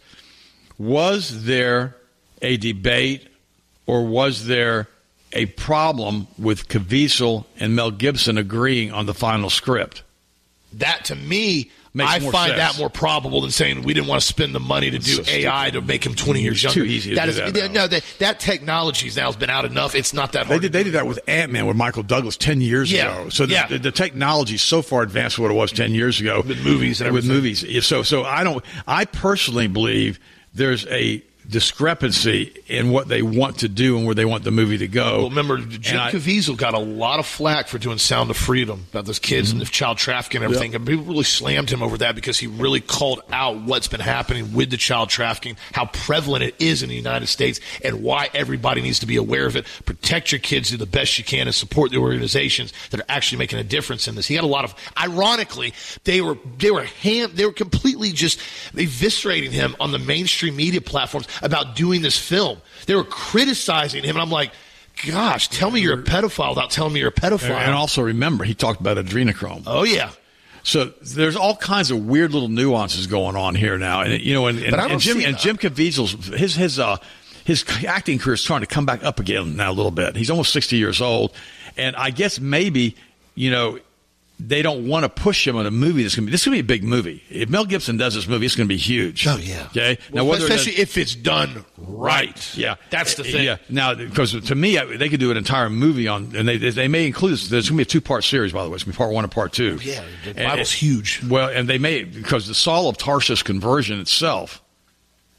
Was there a debate or was there a problem with Caviezel and Mel Gibson agreeing on the final script? That, to me, Makes I find sense. that more probable than saying we didn't want to spend the money to do so A I to make him twenty years it's younger. Too easy to that do is, that. No, that, that technology now has been out enough. It's not that hard. They did, they did that with Ant-Man with Michael Douglas ten years yeah. ago. So the, yeah. the, the technology is so far advanced from what it was ten years ago. With movies and With everything. movies. So, so I don't. I personally believe there's a discrepancy in what they want to do and where they want the movie to go. Well, remember, Jim I, Caviezel got a lot of flack for doing Sound of Freedom about those kids mm-hmm. and the child trafficking and everything. Yep. And people really slammed him over that because he really called out what's been happening with the child trafficking, how prevalent it is in the United States, and why everybody needs to be aware of it. Protect your kids, do the best you can, and support the organizations that are actually making a difference in this. He got a lot of, ironically, they were they were ham, they were completely just eviscerating him on the mainstream media platforms about doing this film. They were criticizing him, and I'm like, gosh, tell me you're a pedophile without telling me you're a pedophile. And also remember, he talked about adrenochrome. Oh, yeah. So there's all kinds of weird little nuances going on here now. And, you know, and, and, and Jim and Jim Caviezel's, his, his, uh, his acting career is trying to come back up again now a little bit. He's almost sixty years old. And I guess maybe, you know, they don't want to push him on a movie that's going to be, this is going to be a big movie. If Mel Gibson does this movie, it's going to be huge. Oh, yeah. Okay. Well, now, whether especially if it's done right. Yeah. That's the thing. Yeah. Now, because to me, they could do an entire movie on, and they they may include this. There's going to be a two part series, by the way. It's going to be part one and part two. Oh, yeah. The and, Bible's huge. Well, and they may, because the Saul of Tarsus conversion itself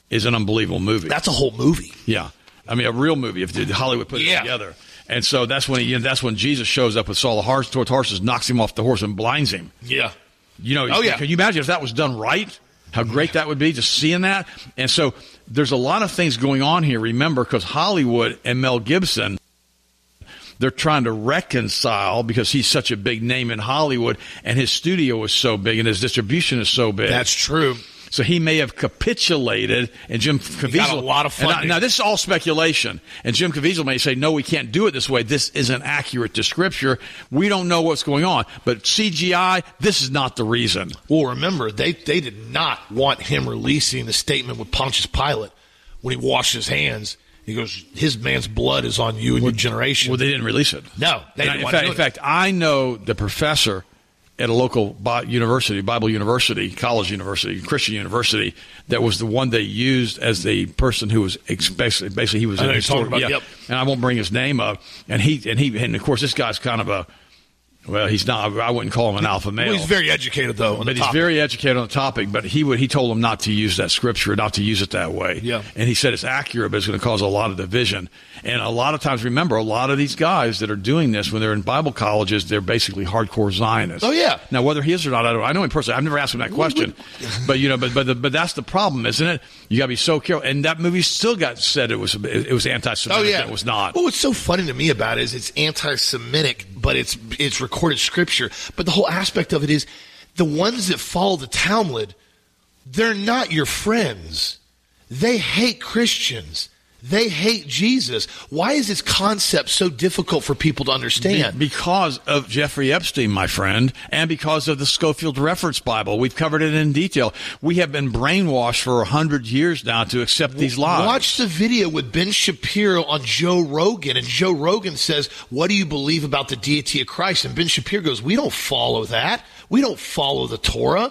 is an unbelievable movie. That's a whole movie. Yeah. I mean, a real movie if Hollywood put yeah. it together. And so that's when he, you know, that's when Jesus shows up with Saul of Tarsus, knocks him off the horse and blinds him. Yeah. You know, oh, yeah. Can you imagine if that was done right? How great that would be, just seeing that. And so there's a lot of things going on here, remember, because Hollywood and Mel Gibson, they're trying to reconcile because he's such a big name in Hollywood and his studio is so big and his distribution is so big. That's true. So he may have capitulated, and Jim Caviezel got a lot of funding. Now, now this is all speculation, and Jim Caviezel may say, "No, we can't do it this way. This isn't accurate to Scripture. We don't know what's going on." But C G I, this is not the reason. Well, remember, they they did not want him releasing the statement with Pontius Pilate when he washed his hands. He goes, "His man's blood is on you and well, your generation." Well, they didn't release it. No, they didn't. In want fact, to do in fact, I know the professor at a local university, Bible University, college university, Christian university, that was the one they used as the person who was basically, basically he was I know in you're talking about, yeah, yep. And I won't bring his name up. And he and he and of course this guy's kind of a well, he's not. I wouldn't call him an alpha male. Well, he's very educated though. On but the he's very educated on the topic. But he would he told him not to use that scripture, not to use it that way. Yeah. And he said it's accurate, but it's going to cause a lot of division. And a lot of times, remember, a lot of these guys that are doing this when they're in Bible colleges, they're basically hardcore Zionists. Oh yeah. Now whether he is or not, I don't. I know him personally. I've never asked him that question. but you know, but but the, but that's the problem, isn't it? You got to be so careful. And that movie still got said it was it was anti-Semitic. Oh yeah. And it was not. Well, what's so funny to me about it is it's anti-Semitic, but it's it's recorded scripture. But the whole aspect of it is the ones that follow the Talmud, they're not your friends. They hate Christians. They hate Jesus. Why is this concept so difficult for people to understand? Be- because of Jeffrey Epstein, my friend, and because of the Scofield Reference Bible. We've covered it in detail. We have been brainwashed for a hundred years now to accept these lies. Watch the video with Ben Shapiro on Joe Rogan, and Joe Rogan says, "What do you believe about the deity of Christ?" And Ben Shapiro goes, "We don't follow that. We don't follow the Torah."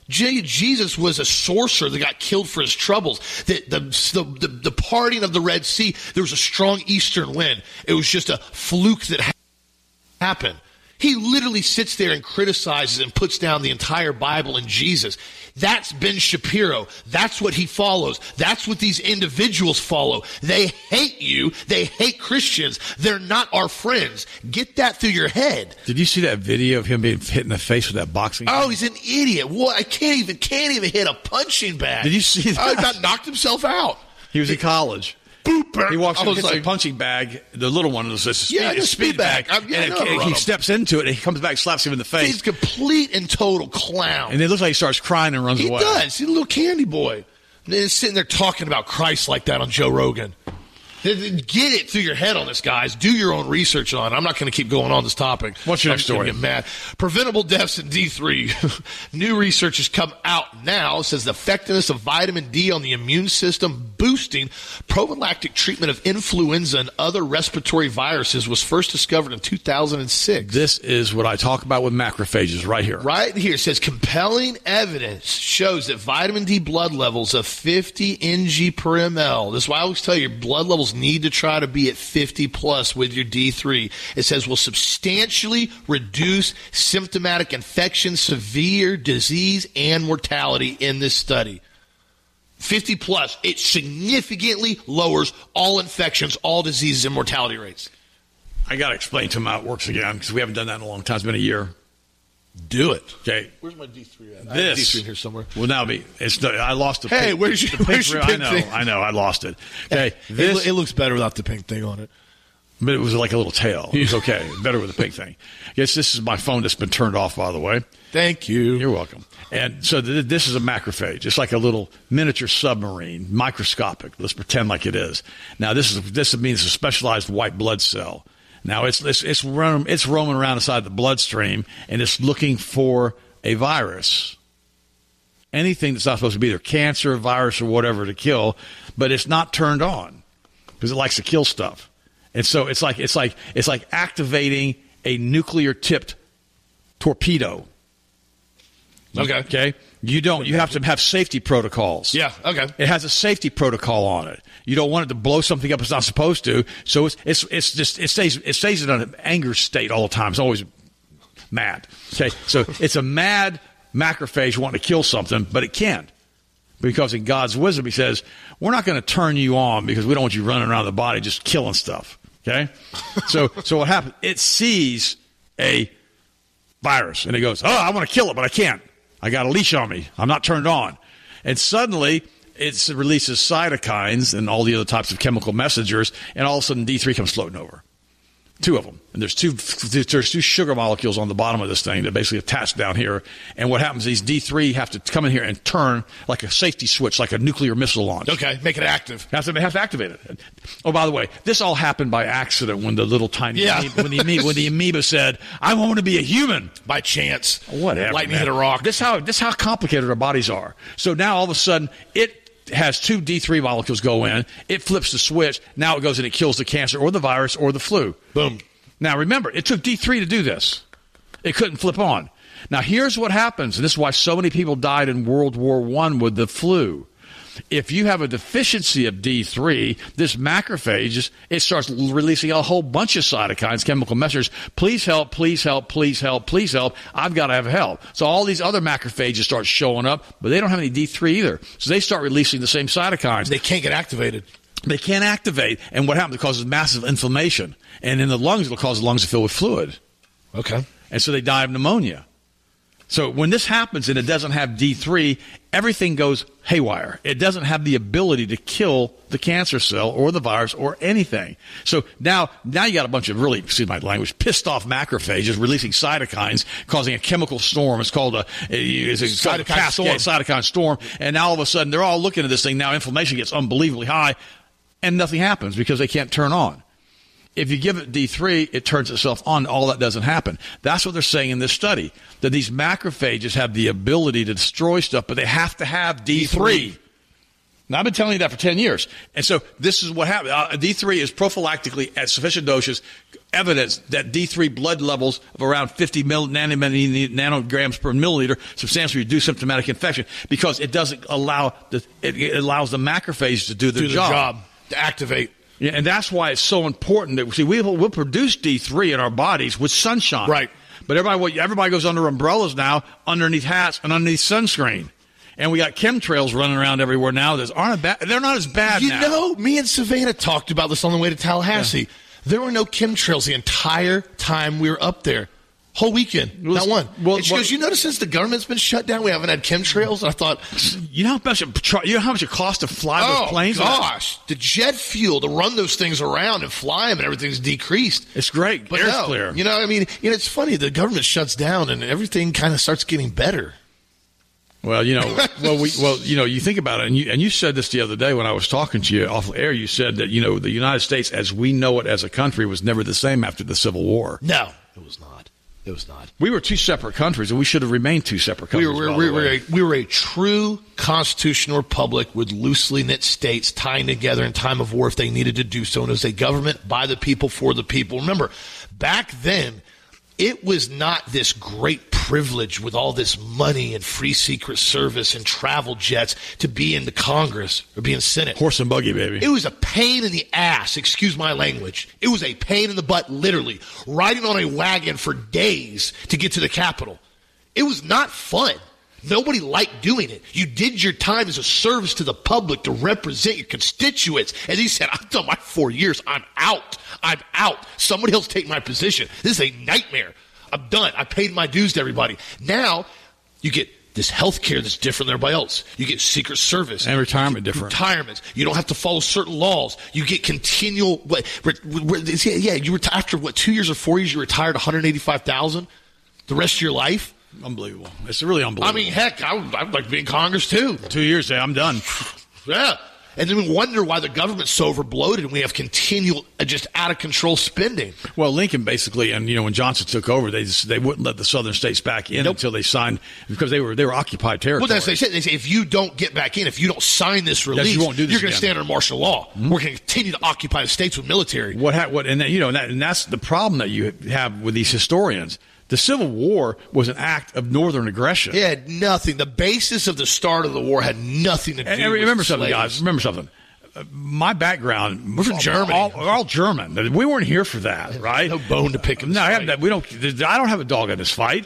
Jesus was a sorcerer that got killed for his troubles. The, the, the, the parting of the Red Sea, there was a strong eastern wind. It was just a fluke that ha- happened. He literally sits there and criticizes and puts down the entire Bible and Jesus. That's Ben Shapiro. That's what he follows. That's what these individuals follow. They hate you. They hate Christians. They're not our friends. Get that through your head. Did you see that video of him being hit in the face with that boxing? Oh, he's an idiot. What? I can't even can't even hit a punching bag. Did you see that? Oh, he about knocked himself out. He was in college. Boop. He walks I in, was hits like, a punching bag. The little one was a speed, Yeah, a the speed, speed bag. bag. I- yeah, and I know, it- run he him. steps into it, and he comes back, slaps him in the face. he's complete and total clown. And it looks like he starts crying and runs He away. does. He's a little candy boy. And then sitting there talking about Christ like that on Joe Rogan. Get it through your head on this, guys. Do your own research on it. I'm not going to keep going on this topic. What's your I'm next gonna story? Get mad. Preventable deaths in D three. New research has come out now. It says the effectiveness of vitamin D on the immune system boosting prophylactic treatment of influenza and other respiratory viruses was first discovered in two thousand six. This is what I talk about with macrophages right here. Right here, it says compelling evidence shows that vitamin D blood levels of fifty N G per ml. This is why I always tell you, your blood levels need to try to be at fifty plus with your D three. It says will substantially reduce symptomatic infection, severe disease, and mortality in this study. fifty plus, it significantly lowers all infections, all diseases, and mortality rates. I got to explain to him how it works again because we haven't done that in a long time. It's been a year. Do it. Okay. Where's my D three at? This I have D three in here somewhere. will now be. It's. I lost the. Hey, pink, where's your- the pink where's your rim. pink I know. thing? I know. I lost it. Okay. It, This. it looks better without the pink thing on it. But it was like a little tail. It was okay. Better with the pink thing. Yes, this is my phone that's been turned off, by the way. Thank you. You're welcome. And so th- this is a macrophage. It's like a little miniature submarine, microscopic. Let's pretend like it is. Now, this is this means a specialized white blood cell. Now, it's it's it's, roam, it's roaming around inside the bloodstream, and it's looking for a virus. Anything that's not supposed to be there, cancer, virus, or whatever to kill, but it's not turned on because it likes to kill stuff. And so it's like it's like it's like activating a nuclear-tipped torpedo. Okay. Okay. You don't. You have to have safety protocols. Yeah. Okay. It has a safety protocol on it. You don't want it to blow something up it's not supposed to. So it's it's it's just it stays it stays in an anger state all the time. It's always mad. Okay. So it's a mad macrophage wanting to kill something, but it can't because in God's wisdom, he says, we're not going to turn you on because we don't want you running around the body just killing stuff. Okay? so so what happens? It sees a virus, and it goes, oh, I want to kill it, but I can't. I got a leash on me. I'm not turned on. And suddenly, it releases cytokines and all the other types of chemical messengers, and all of a sudden D three comes floating over. Two of them. And there's two there's two sugar molecules on the bottom of this thing that basically attach down here. And what happens, these D three have to come in here and turn like a safety switch, like a nuclear missile launch. Okay, make it active. Have to, have to activate it. Oh, by the way, this all happened by accident when the little tiny yeah. amoeba, when, the amoeba, when the amoeba said, I want to be a human. By chance. Whatever. Lightning man. hit a rock. This how, this how complicated our bodies are. So now all of a sudden, it has two D three molecules go in. It flips the switch. Now it goes and it kills the cancer or the virus or the flu. Boom. Now, remember, it took D three to do this. It couldn't flip on. Now, here's what happens, and this is why so many people died in World War One with the flu. If you have a deficiency of D three, this macrophage, it starts releasing a whole bunch of cytokines, chemical messengers. Please help, please help, please help, please help. I've got to have help. So all these other macrophages start showing up, but they don't have any D three either. So they start releasing the same cytokines. They can't get activated. They can't activate, and what happens? It causes massive inflammation. And in the lungs, it'll cause the lungs to fill with fluid. Okay. And so they die of pneumonia. So when this happens and it doesn't have D three, everything goes haywire. It doesn't have the ability to kill the cancer cell or the virus or anything. So now, now you got a bunch of really, excuse my language, pissed off macrophages releasing cytokines, causing a chemical storm. It's called a, it's a cytokine cascade, storm. cytokine storm. And now all of a sudden they're all looking at this thing. Now inflammation gets unbelievably high and nothing happens because they can't turn on. If you give it D three, it turns itself on. All that doesn't happen. That's what they're saying in this study, that these macrophages have the ability to destroy stuff, but they have to have D three. Now, I've been telling you that for ten years. And so this is what happens. Uh, D three is prophylactically at sufficient doses evidence that D three blood levels of around fifty mil, nanograms per milliliter substantially reduce symptomatic infection because it doesn't allow the, it, it allows the macrophages to do their do the job. job, to activate. Yeah, and that's why it's so important that see we will we'll produce D three in our bodies with sunshine. Right. But everybody everybody goes under umbrellas now, underneath hats and underneath sunscreen. And we got chemtrails running around everywhere now that aren't bad. They're not as bad you now. You know, me and Savannah talked about this on the way to Tallahassee. Yeah. There were no chemtrails the entire time we were up there. Whole weekend, well, not one. Well, and she well, goes, you notice since the government's been shut down, we haven't had chemtrails? And I thought, you know how much it, you know how much it costs to fly oh, those planes? gosh, the jet fuel to run those things around and fly them and everything's decreased. It's great. But Air's no, clear. You know, I mean, you know, it's funny. The government shuts down and everything kind of starts getting better. Well, you know, well, we, well, you know, you think about it, and you, and you said this the other day when I was talking to you off air. You said that, you know, the United States, as we know it as a country, was never the same after the Civil War. No, it was not. It was not. We were two separate countries, and we should have remained two separate countries. We were, we were, we were, a, we were a true constitutional republic with loosely knit states tying together in time of war if they needed to do so. And it was a government by the people, for the people. Remember, back then, it was not this great privilege with all this money and free Secret Service and travel jets to be in the Congress or be in Senate. Horse and buggy, baby. It was a pain in the ass, excuse my language. It was a pain in the butt, literally, riding on a wagon for days to get to the Capitol. It was not fun. Nobody liked doing it. You did your time as a service to the public to represent your constituents. As he said, I've done my four years. I'm out. I'm out. Somebody else take my position. This is a nightmare. I'm done. I paid my dues to everybody. Now you get this health care that's different than everybody else. You get Secret Service. And retirement different. Retirements. You don't have to follow certain laws. You get continual. What, re, re, yeah, you reti- after what, two years or four years, you retired one hundred eighty-five thousand dollars the rest of your life? Unbelievable. It's really unbelievable. I mean, heck, I would, I'd like to be in Congress, too. Two years, I'm done. Yeah. And then we wonder why the government's so overbloated and we have continual, just out-of-control spending. Well, Lincoln basically, and, you know, when Johnson took over, they just, they wouldn't let the southern states back in nope. until they signed, because they were they were occupied territory. Well, that's what they said. They say, if you don't get back in, if you don't sign this release, yes, you won't do this you're going to stand again. under martial law. Mm-hmm. We're going to continue to occupy the states with military. What, ha- what, and, that, you know, and, that, and that's the problem that you have with these historians. The Civil War was an act of northern aggression. It had nothing. The basis of the start of the war had nothing to do and, and with remember slaves. something, guys. Remember something. Uh, my background, we're from Germany. All, all German. We weren't here for that, right? No bone to pick. In no, this I have, we don't. I don't have a dog in this fight.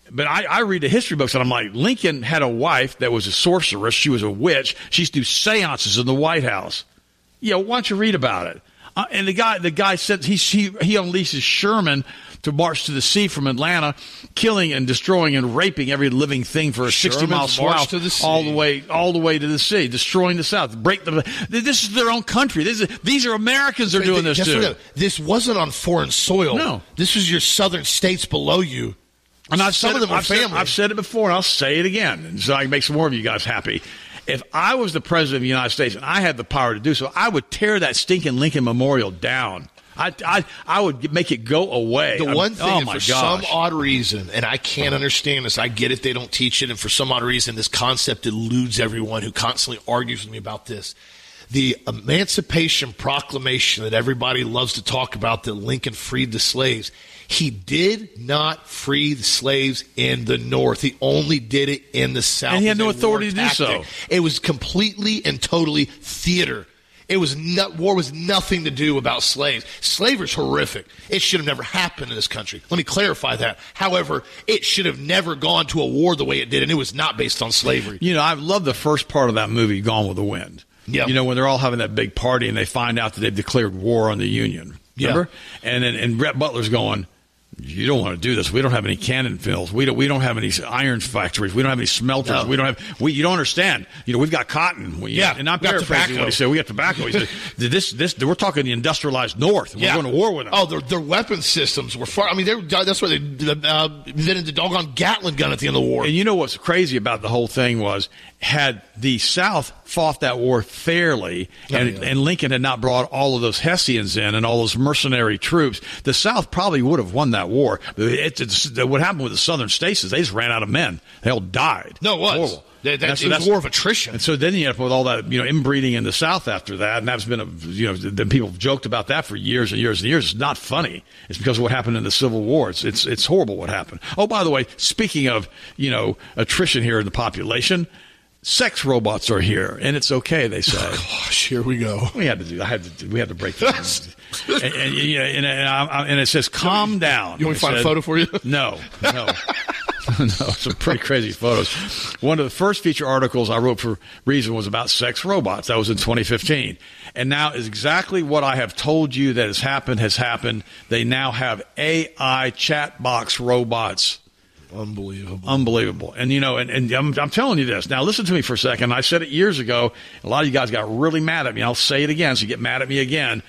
But I, I read the history books, and I'm like, Lincoln had a wife that was a sorceress. She was a witch. She used to do seances in the White House. Yeah, why don't you read about it? Uh, and the guy, the guy said he, he he unleashes Sherman to march to the sea from Atlanta, killing and destroying and raping every living thing for a sixty mile swath all the way all the way to the sea, destroying the South. Break the. This is their own country. This is, these are Americans that are doing this too. This wasn't on foreign soil. No, this was your southern states below you. And I've Some said of them it, were I've family. Said, I've said it before, and I'll say it again, so I can make some more of you guys happy. If I was the president of the United States and I had the power to do so, I would tear that stinking Lincoln Memorial down. I, I, I would make it go away. The one thing, oh that my for gosh. some odd reason, and I can't understand this, I get it, they don't teach it, and for some odd reason, this concept eludes everyone who constantly argues with me about this. The Emancipation Proclamation that everybody loves to talk about, that Lincoln freed the slaves, he did not free the slaves in the North. He only did it in the South. And he had no authority to do so. It was completely and totally theater. It was not, war was nothing to do about slaves. Slavery is horrific. It should have never happened in this country. Let me clarify that. However, it should have never gone to a war the way it did, and it was not based on slavery. You know, I love the first part of that movie, Gone with the Wind. Yep. You know, when they're all having that big party and they find out that they've declared war on the Union. Remember? Yeah. And then and Rhett Butler's going, you don't want to do this. We don't have any cannon mills. We don't. We don't have any iron factories. We don't have any smelters. No. We don't have. We. You don't understand. You know, we've got cotton. We, yeah, and I'm paraphrasing what he said. We got tobacco. He said, "This. This. We're talking the industrialized North. We're yeah. going to war with them." Oh, their their weapon systems were far. I mean, they that's why they uh, invented the doggone Gatling gun at the end of the war. And you know what's crazy about the whole thing was, had the South fought that war fairly, and, oh, yeah. and Lincoln had not brought all of those Hessians in and all those mercenary troops, the South probably would have won that war. It, it's, what happened with the Southern states is they just ran out of men. They all died. No, it was. Horrible. That, that, it was a war of attrition. And so then you end up with all that, you know, inbreeding in the South after that, and that's been a, you know, then people have joked about that for years and years and years. It's not funny. It's because of what happened in the Civil War. It's it's, it's horrible what happened. Oh, by the way, speaking of, you know, attrition here in the population, sex robots are here, and it's okay. They say. Oh, gosh, here we go. We had to do. I had to. Do, we had to break that. and, and, you know, and, and, I, and it says, "Calm down." You want me to find said, a photo for you? No, no. No, some pretty crazy photos. One of the first feature articles I wrote for Reason was about sex robots. That was in twenty fifteen. And now is exactly what I have told you that has happened has happened. They now have A I chat box robots. Unbelievable. Unbelievable. And, you know, and, and I'm, I'm telling you this. Now, listen to me for a second. I said it years ago. A lot of you guys got really mad at me. I'll say it again so you get mad at me again.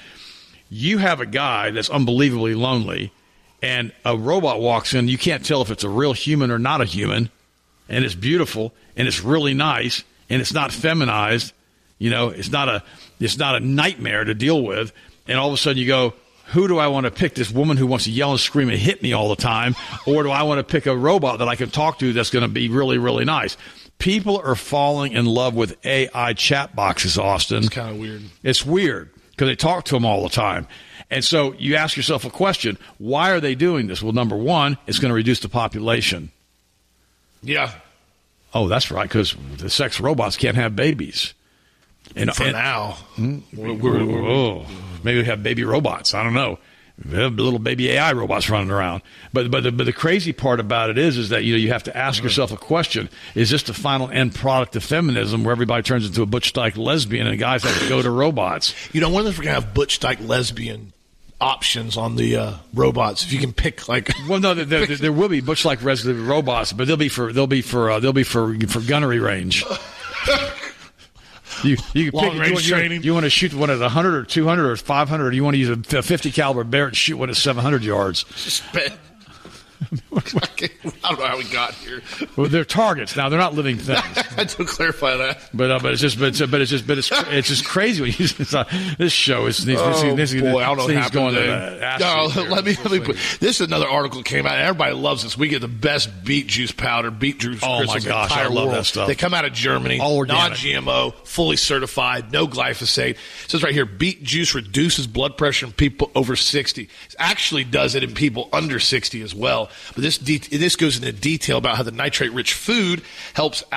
You have a guy that's unbelievably lonely, and a robot walks in. You can't tell if it's a real human or not a human, and it's beautiful, and it's really nice, and it's not feminized. You know, it's not a it's not a nightmare to deal with. And all of a sudden you go, who do I want to pick? This woman who wants to yell and scream and hit me all the time, or do I want to pick a robot that I can talk to that's going to be really, really nice? People are falling in love with A I chat boxes, Austin. It's kind of weird. It's weird because they talk to them all the time. And so you ask yourself a question, why are they doing this? Well, number one, it's going to reduce the population. Yeah. Oh, that's right, because the sex robots can't have babies. And, For and, now. Hmm? We're, we're, we're, oh, maybe we have baby robots. I don't know. We have little baby A I robots running around. But but the, but the crazy part about it is is that you know you have to ask yourself a question. Is this the final end product of feminism where everybody turns into a butch dyke lesbian and guys have to go to robots? You know, one of them we're going to have butch dyke lesbian options on the uh, robots. If you can pick like well, no, there, there, there will be butch like robots, but they'll be for they'll be for uh, they'll be for for gunnery range. You you Long pick, range you, you, training. You want to shoot one at one hundred or two hundred or five hundred, or you want to use a fifty caliber Barrett and shoot one at seven hundred yards? Just I don't know how we got here. Well, they're targets now; they're not living things. I had to clarify that. But uh, but it's just but it's, but it's just but it's it's just crazy when you it's, uh, this show is this, oh, this, this, boy, I don't know what going to uh, no, let me let me put this is another article came out. Everybody loves this. We get the best beet juice powder, beet juice. Oh my gosh, I love world. that stuff. They come out of Germany, all organic, non G M O, fully certified, no glyphosate. It says right here, beet juice reduces blood pressure in people over sixty. It actually does it in people under sixty as well. But this de- this goes into detail about how the nitrate-rich food helps out with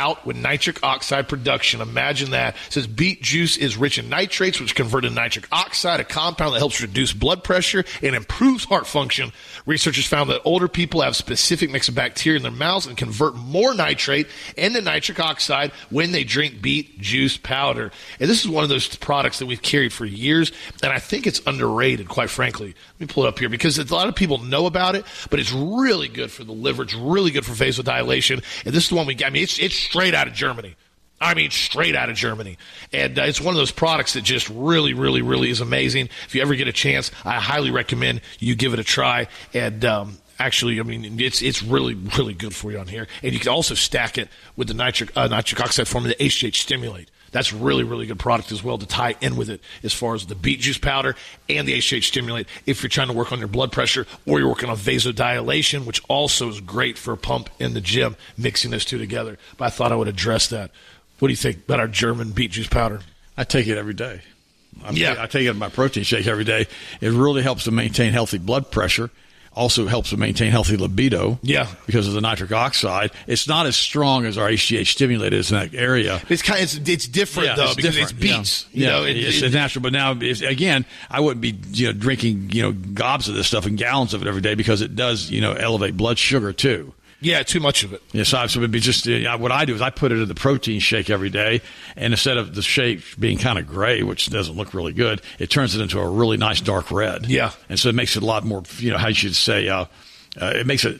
nitric oxide production. Imagine that. It says beet juice is rich in nitrates, which convert into nitric oxide, a compound that helps reduce blood pressure and improves heart function. Researchers found that older people have specific mix of bacteria in their mouths and convert more nitrate into nitric oxide when they drink beet juice powder. And this is one of those products that we've carried for years, and I think it's underrated, quite frankly. Let me pull it up here because a lot of people know about it, but it's really good for the liver. It's really good for vasodilation. And this is the one we got. I mean, it's, it's straight out of Germany. I mean, straight out of Germany. And uh, it's one of those products that just really, really, really is amazing. If you ever get a chance, I highly recommend you give it a try. And um, actually, I mean, it's it's really, really good for you on here. And you can also stack it with the nitric, uh, nitric oxide form of the H G H Stimulate. That's really, really good product as well to tie in with it as far as the beet juice powder and the H G H Stimulate if you're trying to work on your blood pressure or you're working on vasodilation, which also is great for a pump in the gym, mixing those two together. But I thought I would address that. What do you think about our German beet juice powder? I take it every day. I yeah. Take, I take it in my protein shake every day. It really helps to maintain healthy blood pressure. Also helps to maintain healthy libido. Yeah. Because of the nitric oxide. It's not as strong as our H G H Stimulate is in that area. It's kind of, it's, it's different, yeah, though, it's because different. it's beets. Yeah, you yeah. know, it, it's, it, it's natural. But now, it's, again, I wouldn't be you know drinking you know gobs of this stuff and gallons of it every day because it does you know elevate blood sugar, too. Yeah, too much of it. Yeah, so, so it'd be just uh, what I do is I put it in the protein shake every day, and instead of the shake being kind of gray, which doesn't look really good, it turns it into a really nice dark red. Yeah, and so it makes it a lot more. You know, how you should say, uh, uh, it makes it,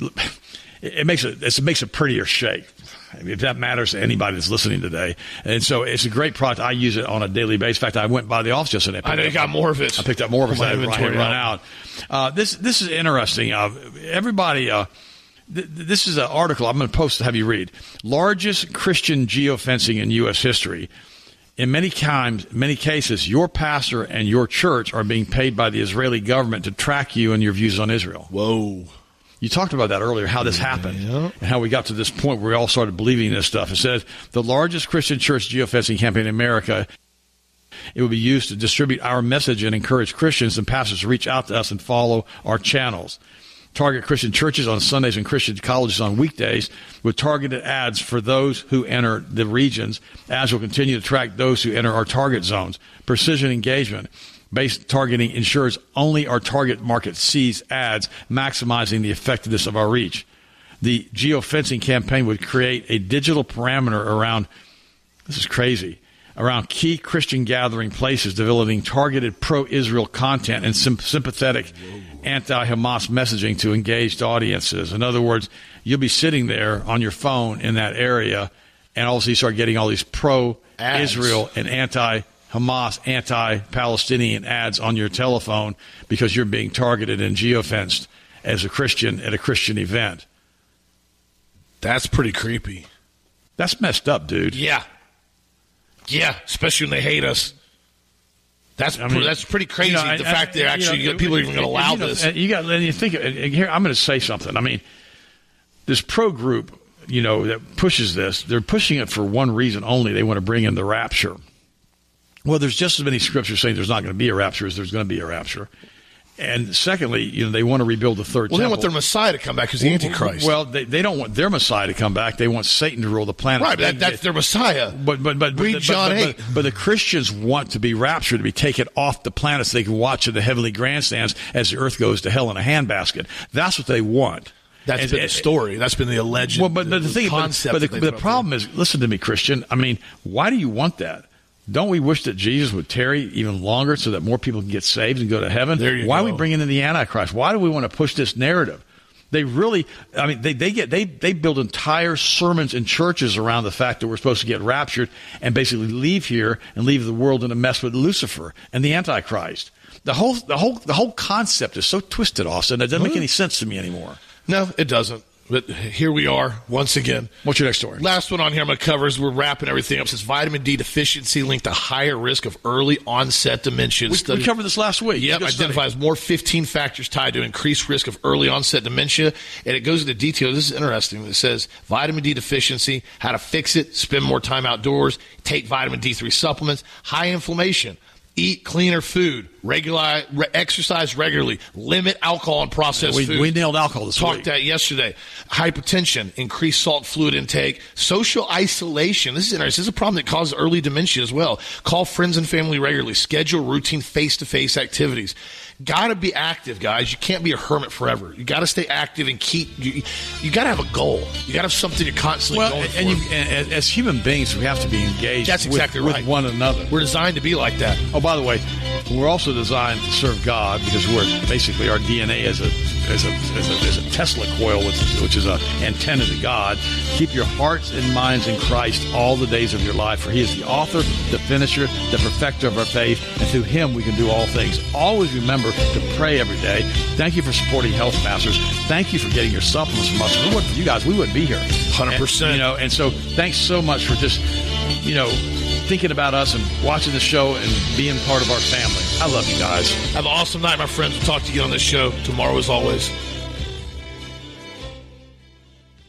it makes it, it makes a prettier shake. I mean, if that matters to anybody that's listening today, and so it's a great product. I use it on a daily basis. In fact, I went by the office yesterday. I know you got more of it. I picked up more of it. My I inventory run out. Uh, this this is interesting. Uh, everybody. Uh, This is an article I'm going to post to have you read. Largest Christian geofencing in U S history. In many times, many cases, your pastor and your church are being paid by the Israeli government to track you and your views on Israel. Whoa. You talked about that earlier, how this happened, yeah. and how we got to this point where we all started believing this stuff. It says, the largest Christian church geofencing campaign in America, it will be used to distribute our message and encourage Christians and pastors to reach out to us and follow our channels. Target Christian churches on Sundays and Christian colleges on weekdays with targeted ads for those who enter the regions. Ads will continue to track those who enter our target zones. Precision engagement. Based targeting ensures only our target market sees ads, maximizing the effectiveness of our reach. The geofencing campaign would create a digital parameter around, this is crazy, around key Christian gathering places, developing targeted pro-Israel content and sim- sympathetic anti-Hamas messaging to engaged audiences. In other words, you'll be sitting there on your phone in that area, and all of a sudden you start getting all these pro-Israel and anti-Hamas, anti-Palestinian ads on your telephone because you're being targeted and geofenced as a Christian at a Christian event. That's pretty creepy. That's messed up, dude. Yeah. Yeah, especially when they hate us. That's I mean, that's pretty crazy. You know, the and, fact that actually you know, people are even going to allow you know, this. You got. And you think here. I'm going to say something. I mean, this pro group, you know, that pushes this. They're pushing it for one reason only. They want to bring in the rapture. Well, there's just as many scriptures saying there's not going to be a rapture as there's going to be a rapture. And secondly, you know, they want to rebuild the third well, temple. Well, they want their Messiah to come back as the Antichrist. Well, they, they don't want their Messiah to come back. They want Satan to rule the planet. Right, that, that's their Messiah. But but but, Read but, John but, eight. But, but, but the Christians want to be raptured, to be taken off the planet so they can watch in the heavenly grandstands as the earth goes to hell in a handbasket. That's what they want. That's and, been the story. That's been the alleged well, but, but the, the thing, concept. But, but the, the problem is, listen to me, Christian. I mean, why do you want that? Don't we wish that Jesus would tarry even longer so that more people can get saved and go to heaven? Why go. are we bringing in the Antichrist? Why do we want to push this narrative? They really, I mean, they, they get they they build entire sermons in churches around the fact that we're supposed to get raptured and basically leave here and leave the world in a mess with Lucifer and the Antichrist. The whole the whole the whole concept is so twisted, Austin. It doesn't make any sense to me anymore. No, it doesn't. But here we are once again. What's your next story? Last one on here I'm going to cover as we're wrapping everything up. It says vitamin D deficiency linked to higher risk of early onset dementia. We, we covered this last week. Yep, identifies more fifteen factors tied to increased risk of early onset dementia. And it goes into detail. This is interesting. It says vitamin D deficiency, how to fix it, spend more time outdoors, take vitamin D three supplements, high inflammation, eat cleaner food, Regular, re- exercise regularly. Limit alcohol and processed we, food. We nailed alcohol this Talked week. that yesterday. Hypertension, increased salt fluid intake, social isolation. This is interesting. This is a problem that causes early dementia as well. Call friends and family regularly. Schedule routine face-to-face activities. Got to be active, guys. You can't be a hermit forever. You got to stay active and keep. You, you got to have a goal. You got to have something you're constantly well, going and, for. and, you, and as human beings, we have to be engaged. That's exactly with, right. with one another. We're designed to be like that. Oh, by the way, we're also designed to serve God because we're basically our D N A as a as a as a, as a Tesla coil, which is, which is an antenna to God. Keep your hearts and minds in Christ all the days of your life, for He is the author, the finisher, the perfecter of our faith, and through Him we can do all things. Always remember to pray every day. Thank you for supporting Health Masters. Thank you for getting your supplements from us. If it wasn't for you guys, we wouldn't be here. one hundred percent. And, you know, and so thanks so much for just, you know, thinking about us and watching the show and being part of our family. I love you guys. Have an awesome night, my friends. We'll talk to you on this show tomorrow as always.